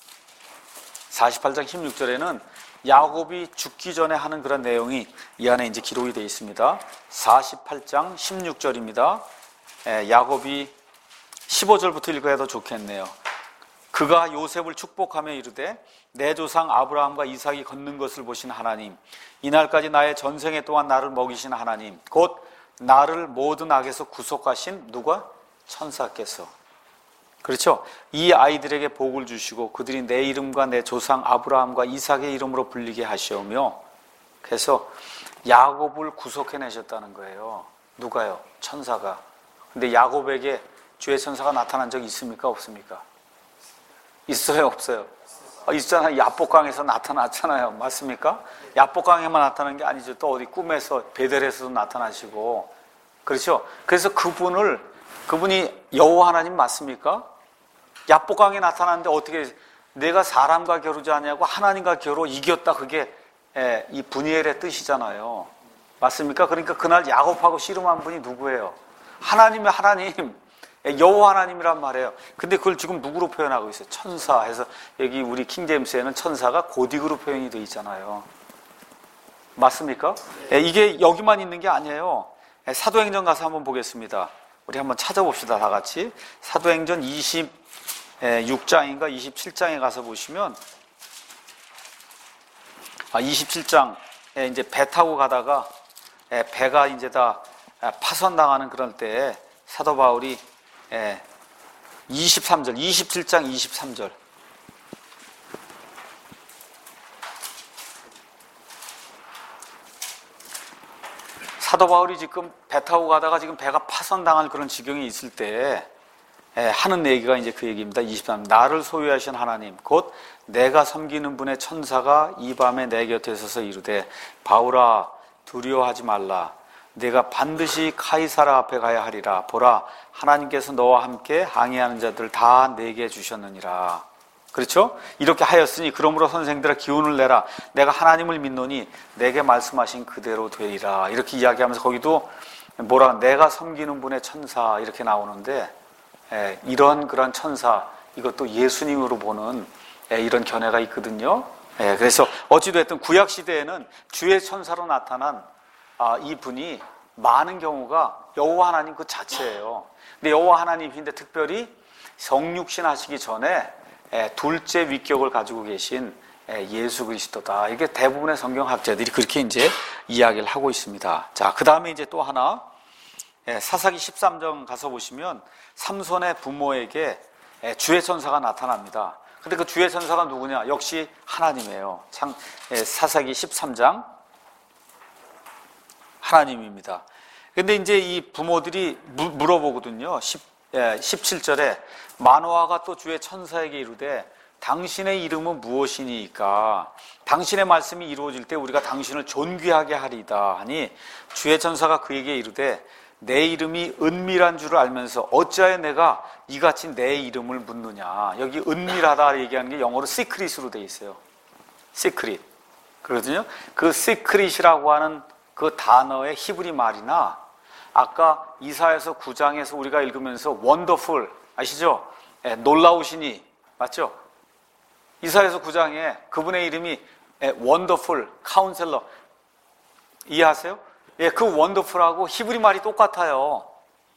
사십팔 장 십육 절에는 야곱이 죽기 전에 하는 그런 내용이 이 안에 이제 기록이 되어 있습니다. 사십팔 장 십육 절입니다. 야곱이 십오 절부터 읽어야 더 좋겠네요. 그가 요셉을 축복하며 이르되, 내 조상 아브라함과 이삭이 걷는 것을 보신 하나님, 이날까지 나의 전생에 또한 나를 먹이신 하나님, 곧 나를 모든 악에서 구속하신 누가? 천사께서. 그렇죠? 이 아이들에게 복을 주시고 그들이 내 이름과 내 조상 아브라함과 이삭의 이름으로 불리게 하시오며, 그래서 야곱을 구속해내셨다는 거예요. 누가요? 천사가. 근데 야곱에게 주의 천사가 나타난 적이 있습니까? 없습니까? 있어요? 없어요? 아, 있잖아요. 야복강에서 나타났잖아요. 맞습니까? 야복강에만 나타나는 게 아니죠. 또 어디 꿈에서 베델에서도 나타나시고, 그렇죠? 그래서 그분을, 그분이 여호와 하나님 맞습니까? 야복강에 나타났는데 어떻게 내가 사람과 겨루지 않냐고 하나님과 겨루 이겼다, 그게 이 분이엘의 뜻이잖아요. 맞습니까? 그러니까 그날 야곱하고 씨름한 분이 누구예요? 하나님의 하나님, 여호와 하나님이란 말이에요. 근데 그걸 지금 누구로 표현하고 있어요? 천사 해서, 여기 우리 킹제임스에는 천사가 고딕으로 표현이 되어 있잖아요. 맞습니까? 이게 여기만 있는 게 아니에요. 사도행전 가서 한번 보겠습니다. 우리 한번 찾아봅시다, 다 같이. 사도행전 이십육 장인가 이십칠 장에 가서 보시면, 아, 이십칠 장에 이제 배 타고 가다가 배가 이제 다 파손당하는 그런 때에 사도 바울이 이십삼 절, 이십칠 장 이십삼 절. 사도 바울이 지금 배 타고 가다가 지금 배가 파손당할 그런 지경에 있을 때 하는 얘기가 이제 그 얘기입니다. 이십삼. 나를 소유하신 하나님 곧 내가 섬기는 분의 천사가 이 밤에 내 곁에 서서 이르되 바울아 두려워하지 말라. 내가 반드시 카이사라 앞에 가야 하리라. 보라 하나님께서 너와 함께 항해하는 자들 다 내게 주셨느니라. 그렇죠? 이렇게 하였으니 그러므로 선생들아 기운을 내라. 내가 하나님을 믿노니 내게 말씀하신 그대로 되리라. 이렇게 이야기하면서 거기도 뭐라 내가 섬기는 분의 천사 이렇게 나오는데, 예, 이런 그런 천사, 이것도 예수님으로 보는 예, 이런 견해가 있거든요. 예, 그래서 어찌됐든 구약 시대에는 주의 천사로 나타난 아, 이 분이 많은 경우가 여호와 하나님 그 자체예요. 근데 여호와 하나님인데 특별히 성육신 하시기 전에 예, 둘째 위격을 가지고 계신 예, 예수 그리스도다. 이게 대부분의 성경학자들이 그렇게 이제 이야기를 하고 있습니다. 자, 그 다음에 이제 또 하나, 예, 사사기 십삼 장 가서 보시면 삼손의 부모에게 예, 주의 천사가 나타납니다. 근데 그 주의 천사가 누구냐? 역시 하나님이에요. 참, 예, 사사기 십삼 장 하나님입니다. 근데 이제 이 부모들이 무, 물어보거든요. 십, 예, 십칠 절에 마노아가 또 주의 천사에게 이르되 당신의 이름은 무엇이니까 당신의 말씀이 이루어질 때 우리가 당신을 존귀하게 하리다 하니 주의 천사가 그에게 이르되 내 이름이 은밀한 줄을 알면서 어찌하여 내가 이같이 내 이름을 묻느냐. 여기 은밀하다 얘기하는 게 영어로 시크릿으로 돼 있어요. 시크릿. 그러거든요. 그 시크릿이라고 하는 그 단어의 히브리 말이나 아까 이사야서 구 장에서 우리가 읽으면서 원더풀 아시죠? 예, 놀라우시니 맞죠? 이사야서 구 장에 그분의 이름이 원더풀 카운셀러 이해하세요? 예, 그 원더풀하고 히브리 말이 똑같아요.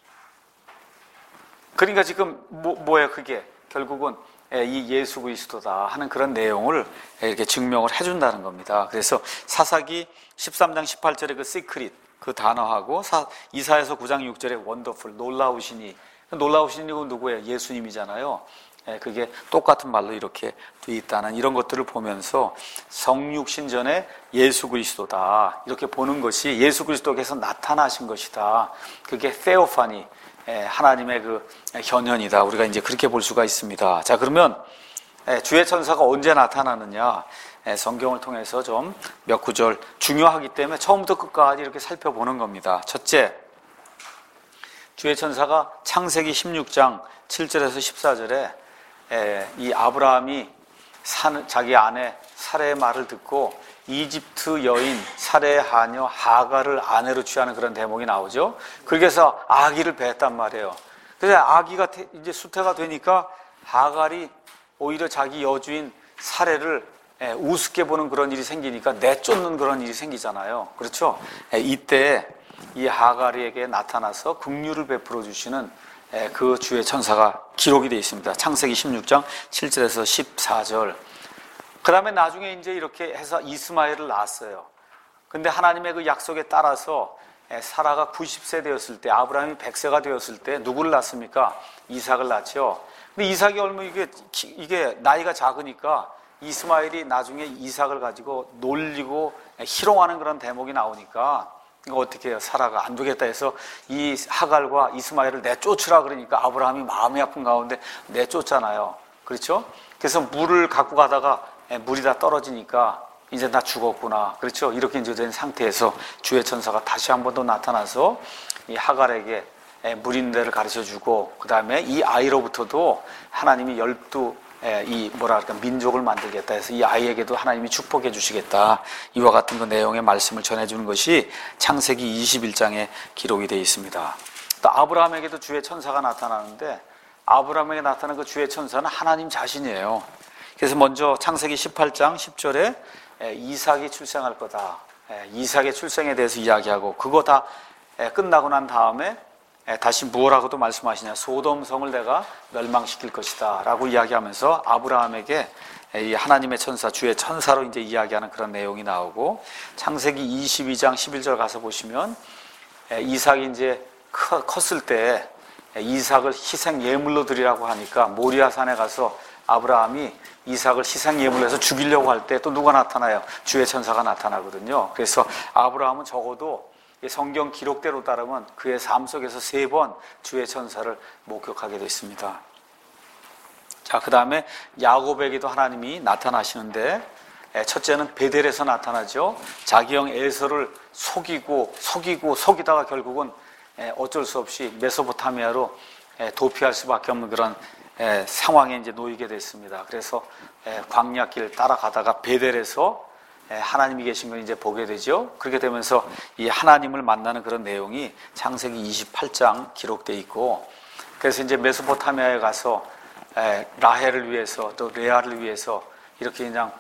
그러니까 지금 뭐, 뭐예요 그게? 결국은 이 예수 그리스도다 하는 그런 내용을 이렇게 증명을 해준다는 겁니다. 그래서 사사기 십삼 장 십팔 절에 그 시크릿 그 단어하고 사, 이사야서 구 장 육 절에 원더풀 놀라우시니, 놀라우시니 그 누구예요? 예수님이잖아요. 그게 똑같은 말로 이렇게 돼 있다는 이런 것들을 보면서 성육신전에 예수 그리스도다 이렇게 보는 것이 예수 그리스도께서 나타나신 것이다. 그게 세오파니 하나님의 그 현현이다. 우리가 이제 그렇게 볼 수가 있습니다. 자, 그러면 주의 천사가 언제 나타나느냐? 성경을 통해서 좀 몇 구절 중요하기 때문에 처음부터 끝까지 이렇게 살펴보는 겁니다. 첫째, 주의 천사가 창세기 십육 장 칠 절에서 십사 절에 이 아브라함이 자기 아내 사레의 말을 듣고 이집트 여인 사레의 하녀 하가를 아내로 취하는 그런 대목이 나오죠. 그래서 아기를 배했단 말이에요. 그래서 아기가 이제 수태가 되니까 하갈이 오히려 자기 여주인 사레를 우습게 보는 그런 일이 생기니까 내쫓는 그런 일이 생기잖아요. 그렇죠? 이때 이 하갈에게 나타나서 긍휼을 베풀어 주시는 그 주의 천사가 기록이 되어 있습니다. 창세기 십육 장 칠 절에서 십사 절. 그 다음에 나중에 이제 이렇게 해서 이스마엘을 낳았어요. 근데 하나님의 그 약속에 따라서 사라가 구십 세 되었을 때, 아브라함이 백 세가 되었을 때 누구를 낳습니까? 이삭을 낳죠. 근데 이삭이 얼마 이게 이게 나이가 작으니까 이스마엘이 나중에 이삭을 가지고 놀리고 희롱하는 그런 대목이 나오니까 이거 어떻게 해요? 사라가 안 되겠다 해서 이 하갈과 이스마엘을 내쫓으라 그러니까 아브라함이 마음이 아픈 가운데 내쫓잖아요. 그렇죠? 그래서 물을 갖고 가다가 물이 다 떨어지니까 이제 나 죽었구나. 그렇죠? 이렇게 이제 된 상태에서 주의 천사가 다시 한 번 더 나타나서 이 하갈에게 물 있는 데를 가르쳐 주고, 그 다음에 이 아이로부터도 하나님이 열두 이 뭐랄까 민족을 만들겠다 해서 이 아이에게도 하나님이 축복해 주시겠다, 이와 같은 그 내용의 말씀을 전해주는 것이 창세기 이십일 장에 기록이 되어 있습니다. 또 아브라함에게도 주의 천사가 나타나는데, 아브라함에게 나타난 그 주의 천사는 하나님 자신이에요. 그래서 먼저 창세기 십팔 장 십 절에 이삭이 출생할 거다, 이삭의 출생에 대해서 이야기하고, 그거 다 끝나고 난 다음에 다시 무엇라고도 말씀하시냐, 소돔성을 내가 멸망시킬 것이다 라고 이야기하면서 아브라함에게 이 하나님의 천사, 주의 천사로 이제 이야기하는 그런 내용이 나오고, 창세기 이십이 장 십일 절 가서 보시면 이삭이 이제 컸을 때 이삭을 희생 예물로 드리라고 하니까 모리아산에 가서 아브라함이 이삭을 희생 예물로 해서 죽이려고 할 때 또 누가 나타나요? 주의 천사가 나타나거든요. 그래서 아브라함은 적어도 성경 기록대로 따르면 그의 삶 속에서 세 번 주의 천사를 목격하게 됐습니다. 자, 그 다음에 야곱에게도 하나님이 나타나시는데, 첫째는 베델에서 나타나죠. 자기 형 에서를 속이고 속이고 속이다가 결국은 어쩔 수 없이 메소포타미아로 도피할 수밖에 없는 그런 상황에 이제 놓이게 됐습니다. 그래서 광야길 따라가다가 베델에서 하나님이 계신 걸 이제 보게 되죠. 그렇게 되면서 이 하나님을 만나는 그런 내용이 창세기 이십팔 장 기록되어 있고, 그래서 이제 메소포타미아에 가서 라헬을 위해서 또 레아를 위해서 이렇게 그냥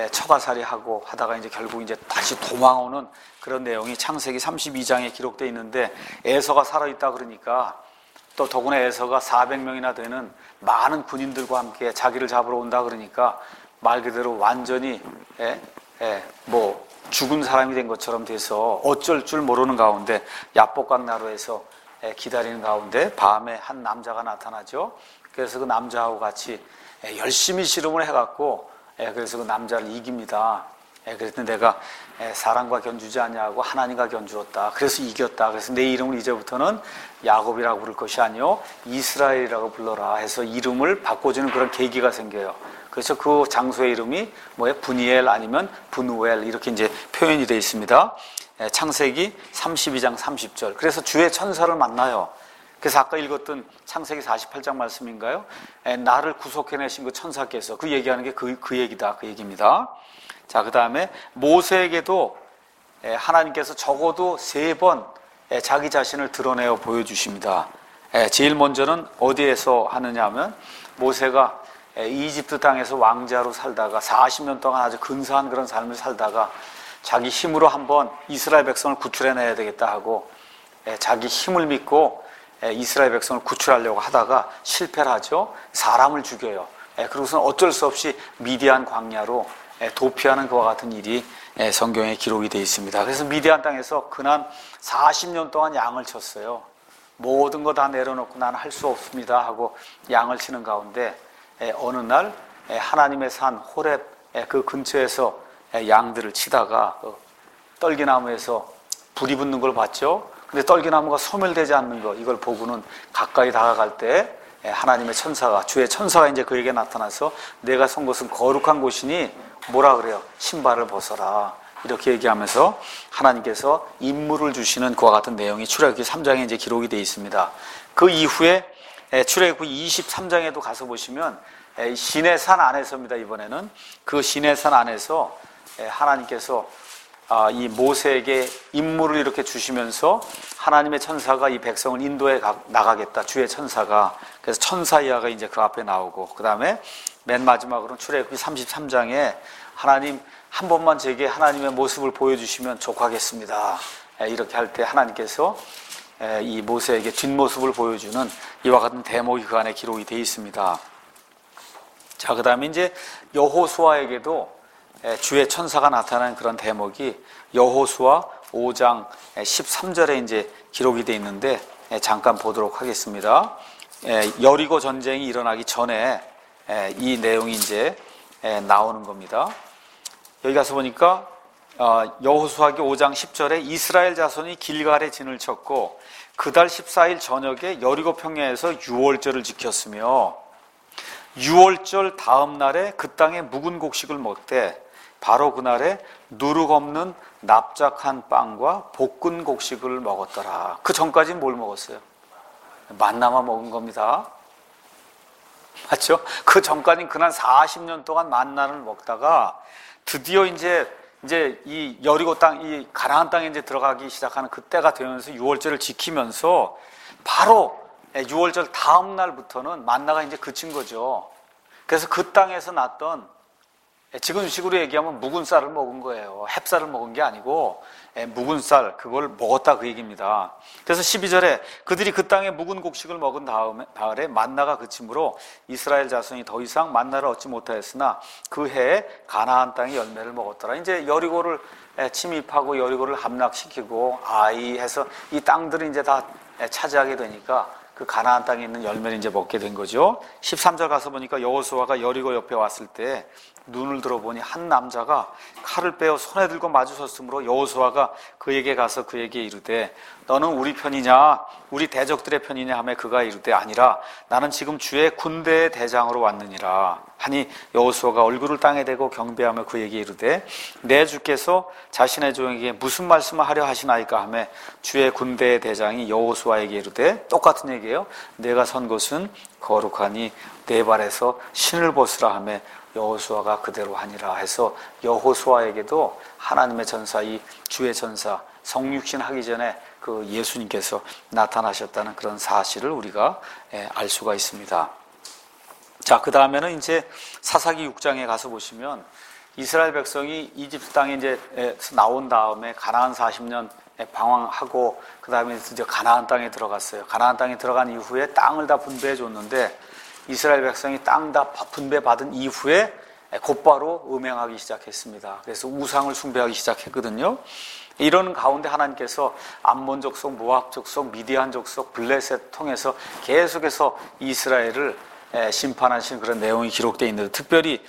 처가살이하고 하다가 이제 결국 이제 다시 도망오는 그런 내용이 창세기 삼십이 장에 기록되어 있는데, 에서가 살아있다 그러니까 또 더구나 에서가 사백 명이나 되는 많은 군인들과 함께 자기를 잡으러 온다 그러니까 말 그대로 완전히 에, 에, 뭐 죽은 사람이 된 것처럼 돼서 어쩔 줄 모르는 가운데 야복강 나루에서 기다리는 가운데 밤에 한 남자가 나타나죠. 그래서 그 남자하고 같이 열심히 씨름을 해갖고 그래서 그 남자를 이깁니다. 그랬더니 내가 사람과 견주지 않냐고 하나님과 견주었다. 그래서 이겼다. 그래서 내 이름을 이제부터는 야곱이라고 부를 것이 아니요 이스라엘이라고 불러라 해서 이름을 바꿔주는 그런 계기가 생겨요. 그래서 그 장소의 이름이 뭐예요? 브니엘 아니면 브누엘 이렇게 이제 표현이 되어 있습니다. 창세기 삼십이 장 삼십 절. 그래서 주의 천사를 만나요. 그래서 아까 읽었던 창세기 사십팔 장 말씀인가요? 나를 구속해내신 그 천사께서, 그 얘기하는 게 그, 그 얘기다, 그 얘기입니다. 자, 그 다음에 모세에게도 하나님께서 적어도 세 번 자기 자신을 드러내어 보여주십니다. 제일 먼저는 어디에서 하느냐 하면, 모세가 이집트 땅에서 왕자로 살다가 사십 년 동안 아주 근사한 그런 삶을 살다가 자기 힘으로 한번 이스라엘 백성을 구출해내야 되겠다 하고 자기 힘을 믿고 이스라엘 백성을 구출하려고 하다가 실패를 하죠. 사람을 죽여요. 그러고서는 어쩔 수 없이 미디안 광야로 도피하는 것과 같은 일이 성경에 기록이 되어 있습니다. 그래서 미디안 땅에서 그난 사십 년 동안 양을 쳤어요. 모든 거 다 내려놓고 나는 할 수 없습니다 하고 양을 치는 가운데 어느 날 하나님의 산 호렙 그 근처에서 양들을 치다가 떨기나무에서 불이 붙는 걸 봤죠. 근데 떨기나무가 소멸되지 않는 거, 이걸 보고는 가까이 다가갈 때 하나님의 천사가, 주의 천사가 이제 그에게 나타나서 내가 선 곳은 거룩한 곳이니 뭐라 그래요? 신발을 벗어라. 이렇게 얘기하면서 하나님께서 임무를 주시는 그와 같은 내용이 출애굽기 삼 장에 이제 기록이 되어 있습니다. 그 이후에 출애굽기 이십삼 장에도 가서 보시면 시내산 안에서입니다. 이번에는 그 시내산 안에서 하나님께서 이 모세에게 임무를 이렇게 주시면서 하나님의 천사가 이 백성을 인도해 나가겠다. 주의 천사가. 그래서 천사이야가 이제 그 앞에 나오고, 그 다음에 맨 마지막으로는 출애굽기 삼십삼 장에 하나님 한 번만 제게 하나님의 모습을 보여주시면 족하겠습니다. 이렇게 할 때 하나님께서 이 모세에게 뒷모습을 보여주는 이와 같은 대목이 그 안에 기록이 되어 있습니다. 자, 그 다음에 이제 여호수아에게도 주의 천사가 나타나는 그런 대목이 여호수아 오 장 십삼 절에 이제 기록이 되어 있는데 잠깐 보도록 하겠습니다. 여리고 전쟁이 일어나기 전에 이 내용이 이제 나오는 겁니다. 여기 가서 보니까 여호수아기 오 장 십 절에 이스라엘 자손이 길갈에 진을 쳤고 그달 십사 일 저녁에 여리고 평야에서 유월절을 지켰으며 유월절 다음 날에 그 땅에 묵은 곡식을 먹되 바로 그날에 누룩 없는 납작한 빵과 볶은 곡식을 먹었더라. 그 전까지는 뭘 먹었어요? 만나만 먹은 겁니다. 맞죠? 그 전까지는 그날 사십 년 동안 만나를 먹다가 드디어 이제 이제 이 여리고 땅, 이 가나안 땅에 이제 들어가기 시작하는 그때가 되면서 유월절을 지키면서 바로 유월절 다음 날부터는 만나가 이제 그친 거죠. 그래서 그 땅에서 났던, 지금 식으로 얘기하면 묵은 쌀을 먹은 거예요. 햅쌀을 먹은 게 아니고 묵은 쌀, 그걸 먹었다 그 얘기입니다. 그래서 십이 절에 그들이 그 땅에 묵은 곡식을 먹은 다음에 다음에 만나가 그치므로 이스라엘 자손이 더 이상 만나를 얻지 못하였으나 그 해에 가나안 땅의 열매를 먹었더라. 이제 여리고를 침입하고 여리고를 함락시키고 아이 해서 이 땅들을 이제 다 차지하게 되니까 그 가나안 땅에 있는 열매를 이제 먹게 된 거죠. 십삼 절 가서 보니까 여호수아가 여리고 옆에 왔을 때 눈을 들어보니 한 남자가 칼을 빼어 손에 들고 마주섰으므로 여호수아가 그에게 가서 그에게 이르되 너는 우리 편이냐 우리 대적들의 편이냐 하며 그가 이르되 아니라 나는 지금 주의 군대의 대장으로 왔느니라 하니 여호수아가 얼굴을 땅에 대고 경배하며 그에게 이르되 내 주께서 자신의 종에게 무슨 말씀을 하려 하시나이까 하며 주의 군대의 대장이 여호수아에게 이르되 똑같은 얘기예요. 내가 선 곳은 거룩하니 내 발에서 신을 벗으라 하며 여호수아가 그대로 하니라 해서 여호수아에게도 하나님의 전사, 이 주의 전사, 성육신 하기 전에 그 예수님께서 나타나셨다는 그런 사실을 우리가 알 수가 있습니다. 자, 그 다음에는 이제 사사기 육 장에 가서 보시면 이스라엘 백성이 이집트 땅에 이제 나온 다음에 가나안 사십 년 방황하고 그 다음에 이제 가나안 땅에 들어갔어요. 가나안 땅에 들어간 이후에 땅을 다 분배해 줬는데 이스라엘 백성이 땅 다 분배받은 이후에 곧바로 음행하기 시작했습니다. 그래서 우상을 숭배하기 시작했거든요. 이런 가운데 하나님께서 암몬 족속, 모압 족속, 미디안 족속, 블레셋 통해서 계속해서 이스라엘을 심판하신 그런 내용이 기록되어 있는데 특별히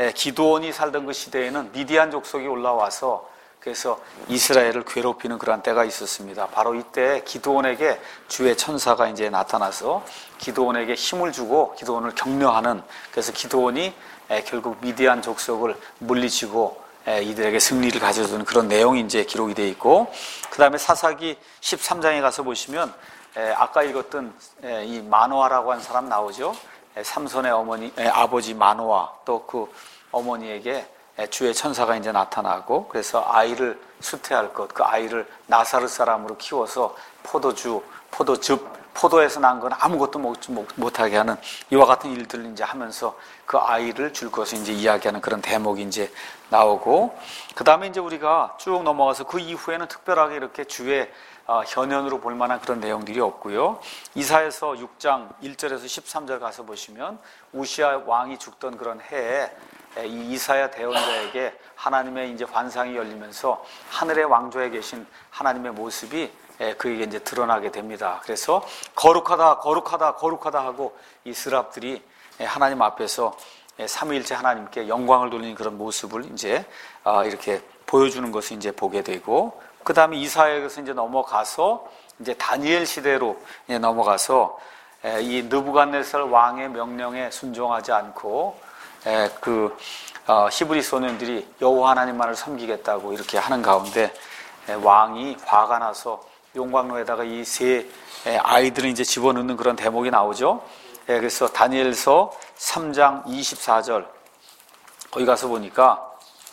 기드온이 살던 그 시대에는 미디안 족속이 올라와서 그래서 이스라엘을 괴롭히는 그런 때가 있었습니다. 바로 이때 기드온에게 주의 천사가 이제 나타나서 기드온에게 힘을 주고 기드온을 격려하는, 그래서 기드온이 결국 미디안 족속을 물리치고 이들에게 승리를 가져주는 그런 내용이 이제 기록이 되어 있고, 그 다음에 사사기 십삼 장에 가서 보시면 아까 읽었던 이 마노아라고 하는 사람 나오죠. 삼손의 어머니, 아버지 마노아, 또 그 어머니에게 주의 천사가 이제 나타나고, 그래서 아이를 수태할 것, 그 아이를 나사렛 사람으로 키워서 포도주, 포도즙, 포도에서 난 건 아무것도 먹지 못하게 하는 이와 같은 일들을 이제 하면서 그 아이를 줄 것을 이제 이야기하는 그런 대목이 이제 나오고, 그 다음에 이제 우리가 쭉 넘어가서 그 이후에는 특별하게 이렇게 주의 현현으로 볼 만한 그런 내용들이 없고요. 이사야서 육 장 일 절에서 십삼 절 가서 보시면 우시아 왕이 죽던 그런 해에 이 이사야 대언자에게 하나님의 이제 환상이 열리면서 하늘의 왕조에 계신 하나님의 모습이 그에게 이제 드러나게 됩니다. 그래서 거룩하다, 거룩하다, 거룩하다 하고 이 스랍들이 하나님 앞에서 삼위일체 하나님께 영광을 돌리는 그런 모습을 이제 이렇게 보여주는 것을 이제 보게 되고, 그 다음에 이사야에서 이제 넘어가서 이제 다니엘 시대로 이제 넘어가서 이 느부갓네살 왕의 명령에 순종하지 않고 그 히브리 소년들이 여호와 하나님만을 섬기겠다고 이렇게 하는 가운데 왕이 화가 나서 용광로에다가 이 세 아이들을 이제 집어넣는 그런 대목이 나오죠. 그래서 다니엘서 삼 장 이십사 절 거기 가서 보니까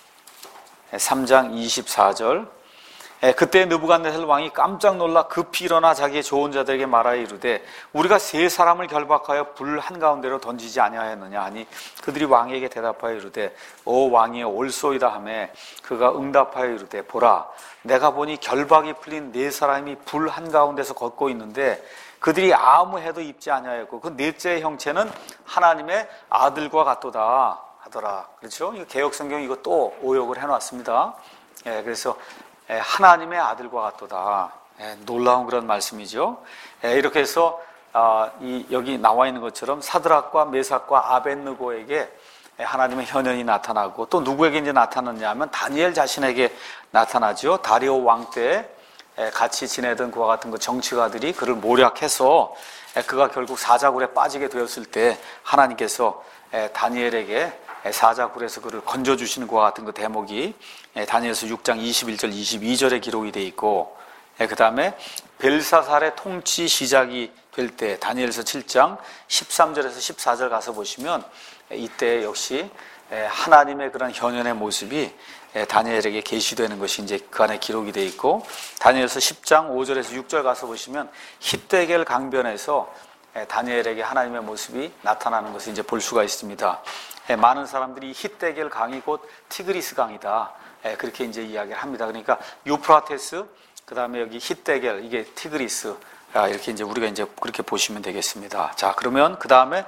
삼 장 이십사 절 그때 느부갓네살 왕이 깜짝 놀라 급히 일어나 자기의 좋은 자들에게 말하여 이르되 우리가 세 사람을 결박하여 불 한가운데로 던지지 아니하였느냐 하니 그들이 왕에게 대답하여 이르되 오 왕이여 옳소이다 하매 그가 응답하여 이르되 보라 내가 보니 결박이 풀린 네 사람이 불 한가운데서 걷고 있는데 그들이 아무 해도 입지 아니하였고 그 넷째의 형체는 하나님의 아들과 같도다 하더라. 그렇죠? 이 개혁성경 이거 또 오역을 해놨습니다. 예, 그래서 하나님의 아들과 같도다. 놀라운 그런 말씀이죠. 이렇게 해서 여기 나와 있는 것처럼 사드락과 메삭과 아벳느고에게 하나님의 현현이 나타나고, 또 누구에게 이제 나타났냐 하면 다니엘 자신에게 나타나죠. 다리오 왕 때 같이 지내던 그와 같은 그 정치가들이 그를 모략해서 그가 결국 사자굴에 빠지게 되었을 때 하나님께서 다니엘에게 사자굴에서 그를 건져주시는 그와 같은 그 대목이 다니엘서 육 장 이십일 절 이십이 절에 기록이 되어 있고, 그 다음에 벨사살의 통치 시작이 될 때 다니엘서 칠 장 십삼 절에서 십사 절 가서 보시면 이때 역시 하나님의 그런 현현의 모습이 다니엘에게 계시되는 것이 이제 그 안에 기록이 되어 있고, 다니엘서 십 장 오 절에서 육 절 가서 보시면 힛데겔 강변에서 다니엘에게 하나님의 모습이 나타나는 것을 이제 볼 수가 있습니다. 많은 사람들이 힛데겔 강이 곧 티그리스 강이다, 그렇게 이제 이야기를 합니다. 그러니까 유프라테스, 그 다음에 여기 힛데겔, 이게 티그리스, 이렇게 이제 우리가 이제 그렇게 보시면 되겠습니다. 자, 그러면 그 다음에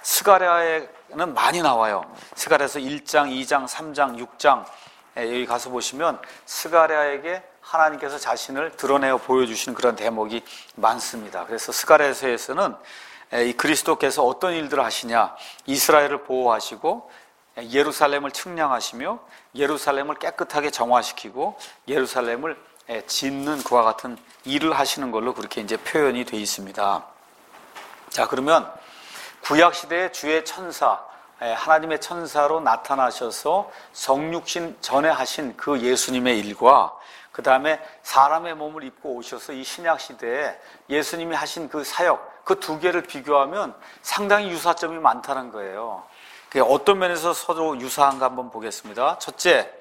스가랴에는 많이 나와요. 스가랴에서 일 장, 이 장, 삼 장, 육 장, 여기 가서 보시면 스가랴에게 하나님께서 자신을 드러내어 보여주시는 그런 대목이 많습니다. 그래서 스가랴서에서는 이 그리스도께서 어떤 일들을 하시냐, 이스라엘을 보호하시고 예루살렘을 측량하시며 예루살렘을 깨끗하게 정화시키고 예루살렘을 짓는 그와 같은 일을 하시는 걸로 그렇게 이제 표현이 되어 있습니다. 자, 그러면 구약 시대의 주의 천사, 하나님의 천사로 나타나셔서 성육신 전에 하신 그 예수님의 일과 그 다음에 사람의 몸을 입고 오셔서 이 신약 시대에 예수님이 하신 그 사역, 그 두 개를 비교하면 상당히 유사점이 많다는 거예요. 어떤 면에서 서로 유사한가 한번 보겠습니다. 첫째,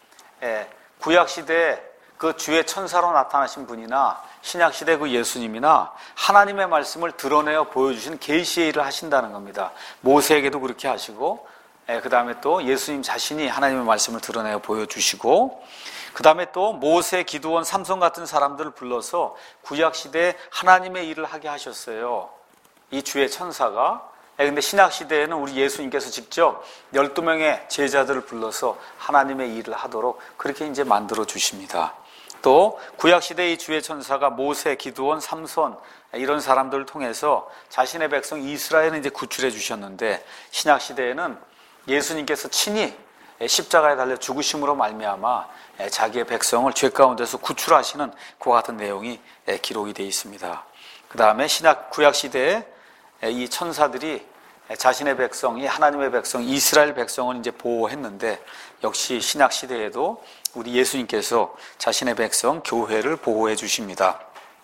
구약 시대에 그 주의 천사로 나타나신 분이나 신약 시대 그 예수님이나 하나님의 말씀을 드러내어 보여주신 계시의 일을 하신다는 겁니다. 모세에게도 그렇게 하시고, 그 다음에 또 예수님 자신이 하나님의 말씀을 드러내어 보여주시고, 그 다음에 또 모세, 기드온, 삼손 같은 사람들을 불러서 구약 시대에 하나님의 일을 하게 하셨어요. 이 주의 천사가. 근데 신약 시대에는 우리 예수님께서 직접 열두 명의 제자들을 불러서 하나님의 일을 하도록 그렇게 이제 만들어 주십니다. 또 구약 시대의 주의 천사가 모세, 기드온, 삼손 이런 사람들을 통해서 자신의 백성 이스라엘을 이제 구출해 주셨는데, 신약 시대에는 예수님께서 친히 십자가에 달려 죽으심으로 말미암아 자기의 백성을 죄 가운데서 구출하시는 그와 같은 내용이 기록이 되어 있습니다. 그 다음에 신약 구약 시대에 이 천사들이 자신의 백성, 이 하나님의 백성, 이스라엘 백성을 이제 보호했는데, 역시 신약 시대에도 우리 예수님께서 자신의 백성, 교회를 보호해 주십니다.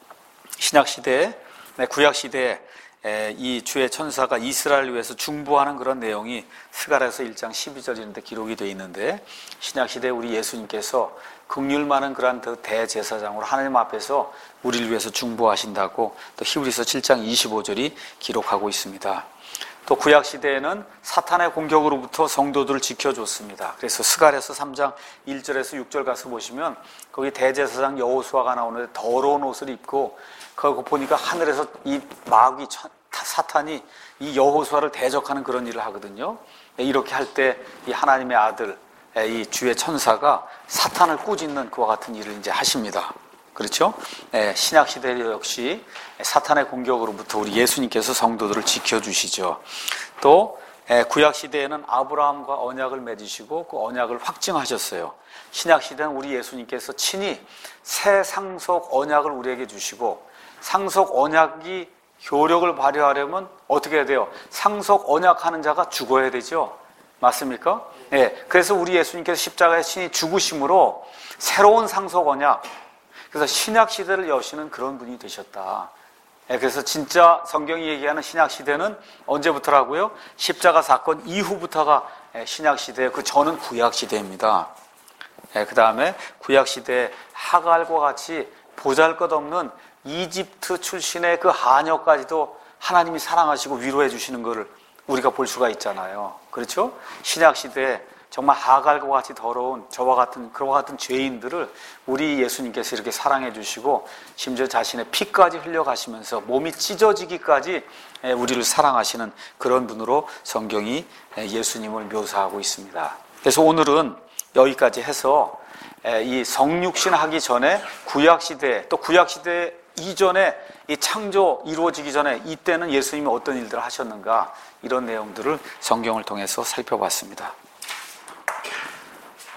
신약 시대에, 구약 시대에 이 주의 천사가 이스라엘을 위해서 중보하는 그런 내용이 스가랴서 일 장 십이 절인데 기록이 되어 있는데, 신약 시대에 우리 예수님께서 긍휼 많은 그러한 대제사장으로 하나님 앞에서 우리를 위해서 중보하신다고 또 히브리서 칠 장 이십오 절이 기록하고 있습니다. 또 구약 시대에는 사탄의 공격으로부터 성도들을 지켜줬습니다. 그래서 스가랴서 삼 장 일 절에서 육 절 가서 보시면 거기 대제사장 여호수아가 나오는데 더러운 옷을 입고, 그거 보니까 하늘에서 이 마귀 사탄이 이 여호수아를 대적하는 그런 일을 하거든요. 이렇게 할 때 이 하나님의 아들, 이 주의 천사가 사탄을 꾸짖는 그와 같은 일을 이제 하십니다. 그렇죠? 신약 시대 역시 사탄의 공격으로부터 우리 예수님께서 성도들을 지켜주시죠. 또 구약 시대에는 아브라함과 언약을 맺으시고 그 언약을 확증하셨어요. 신약 시대는 우리 예수님께서 친히 새 상속 언약을 우리에게 주시고, 상속 언약이 효력을 발휘하려면 어떻게 해야 돼요? 상속 언약하는 자가 죽어야 되죠. 맞습니까? 네. 그래서 우리 예수님께서 십자가에 친히 죽으심으로 새로운 상속 언약, 그래서 신약 시대를 여시는 그런 분이 되셨다. 그래서 진짜 성경이 얘기하는 신약 시대는 언제부터라고요? 십자가 사건 이후부터가 신약 시대예요. 그 전은 구약 시대입니다. 그 다음에 구약 시대 하갈과 같이 보잘것없는 이집트 출신의 그 하녀까지도 하나님이 사랑하시고 위로해 주시는 것을 우리가 볼 수가 있잖아요. 그렇죠? 신약 시대에 정말 하갈과 같이 더러운 저와 같은 그와 같은 죄인들을 우리 예수님께서 이렇게 사랑해 주시고, 심지어 자신의 피까지 흘려가시면서 몸이 찢어지기까지 우리를 사랑하시는 그런 분으로 성경이 예수님을 묘사하고 있습니다. 그래서 오늘은 여기까지 해서 이 성육신 하기 전에 구약시대, 또 구약시대 이전에 이 창조 이루어지기 전에 이때는 예수님이 어떤 일들을 하셨는가, 이런 내용들을 성경을 통해서 살펴봤습니다.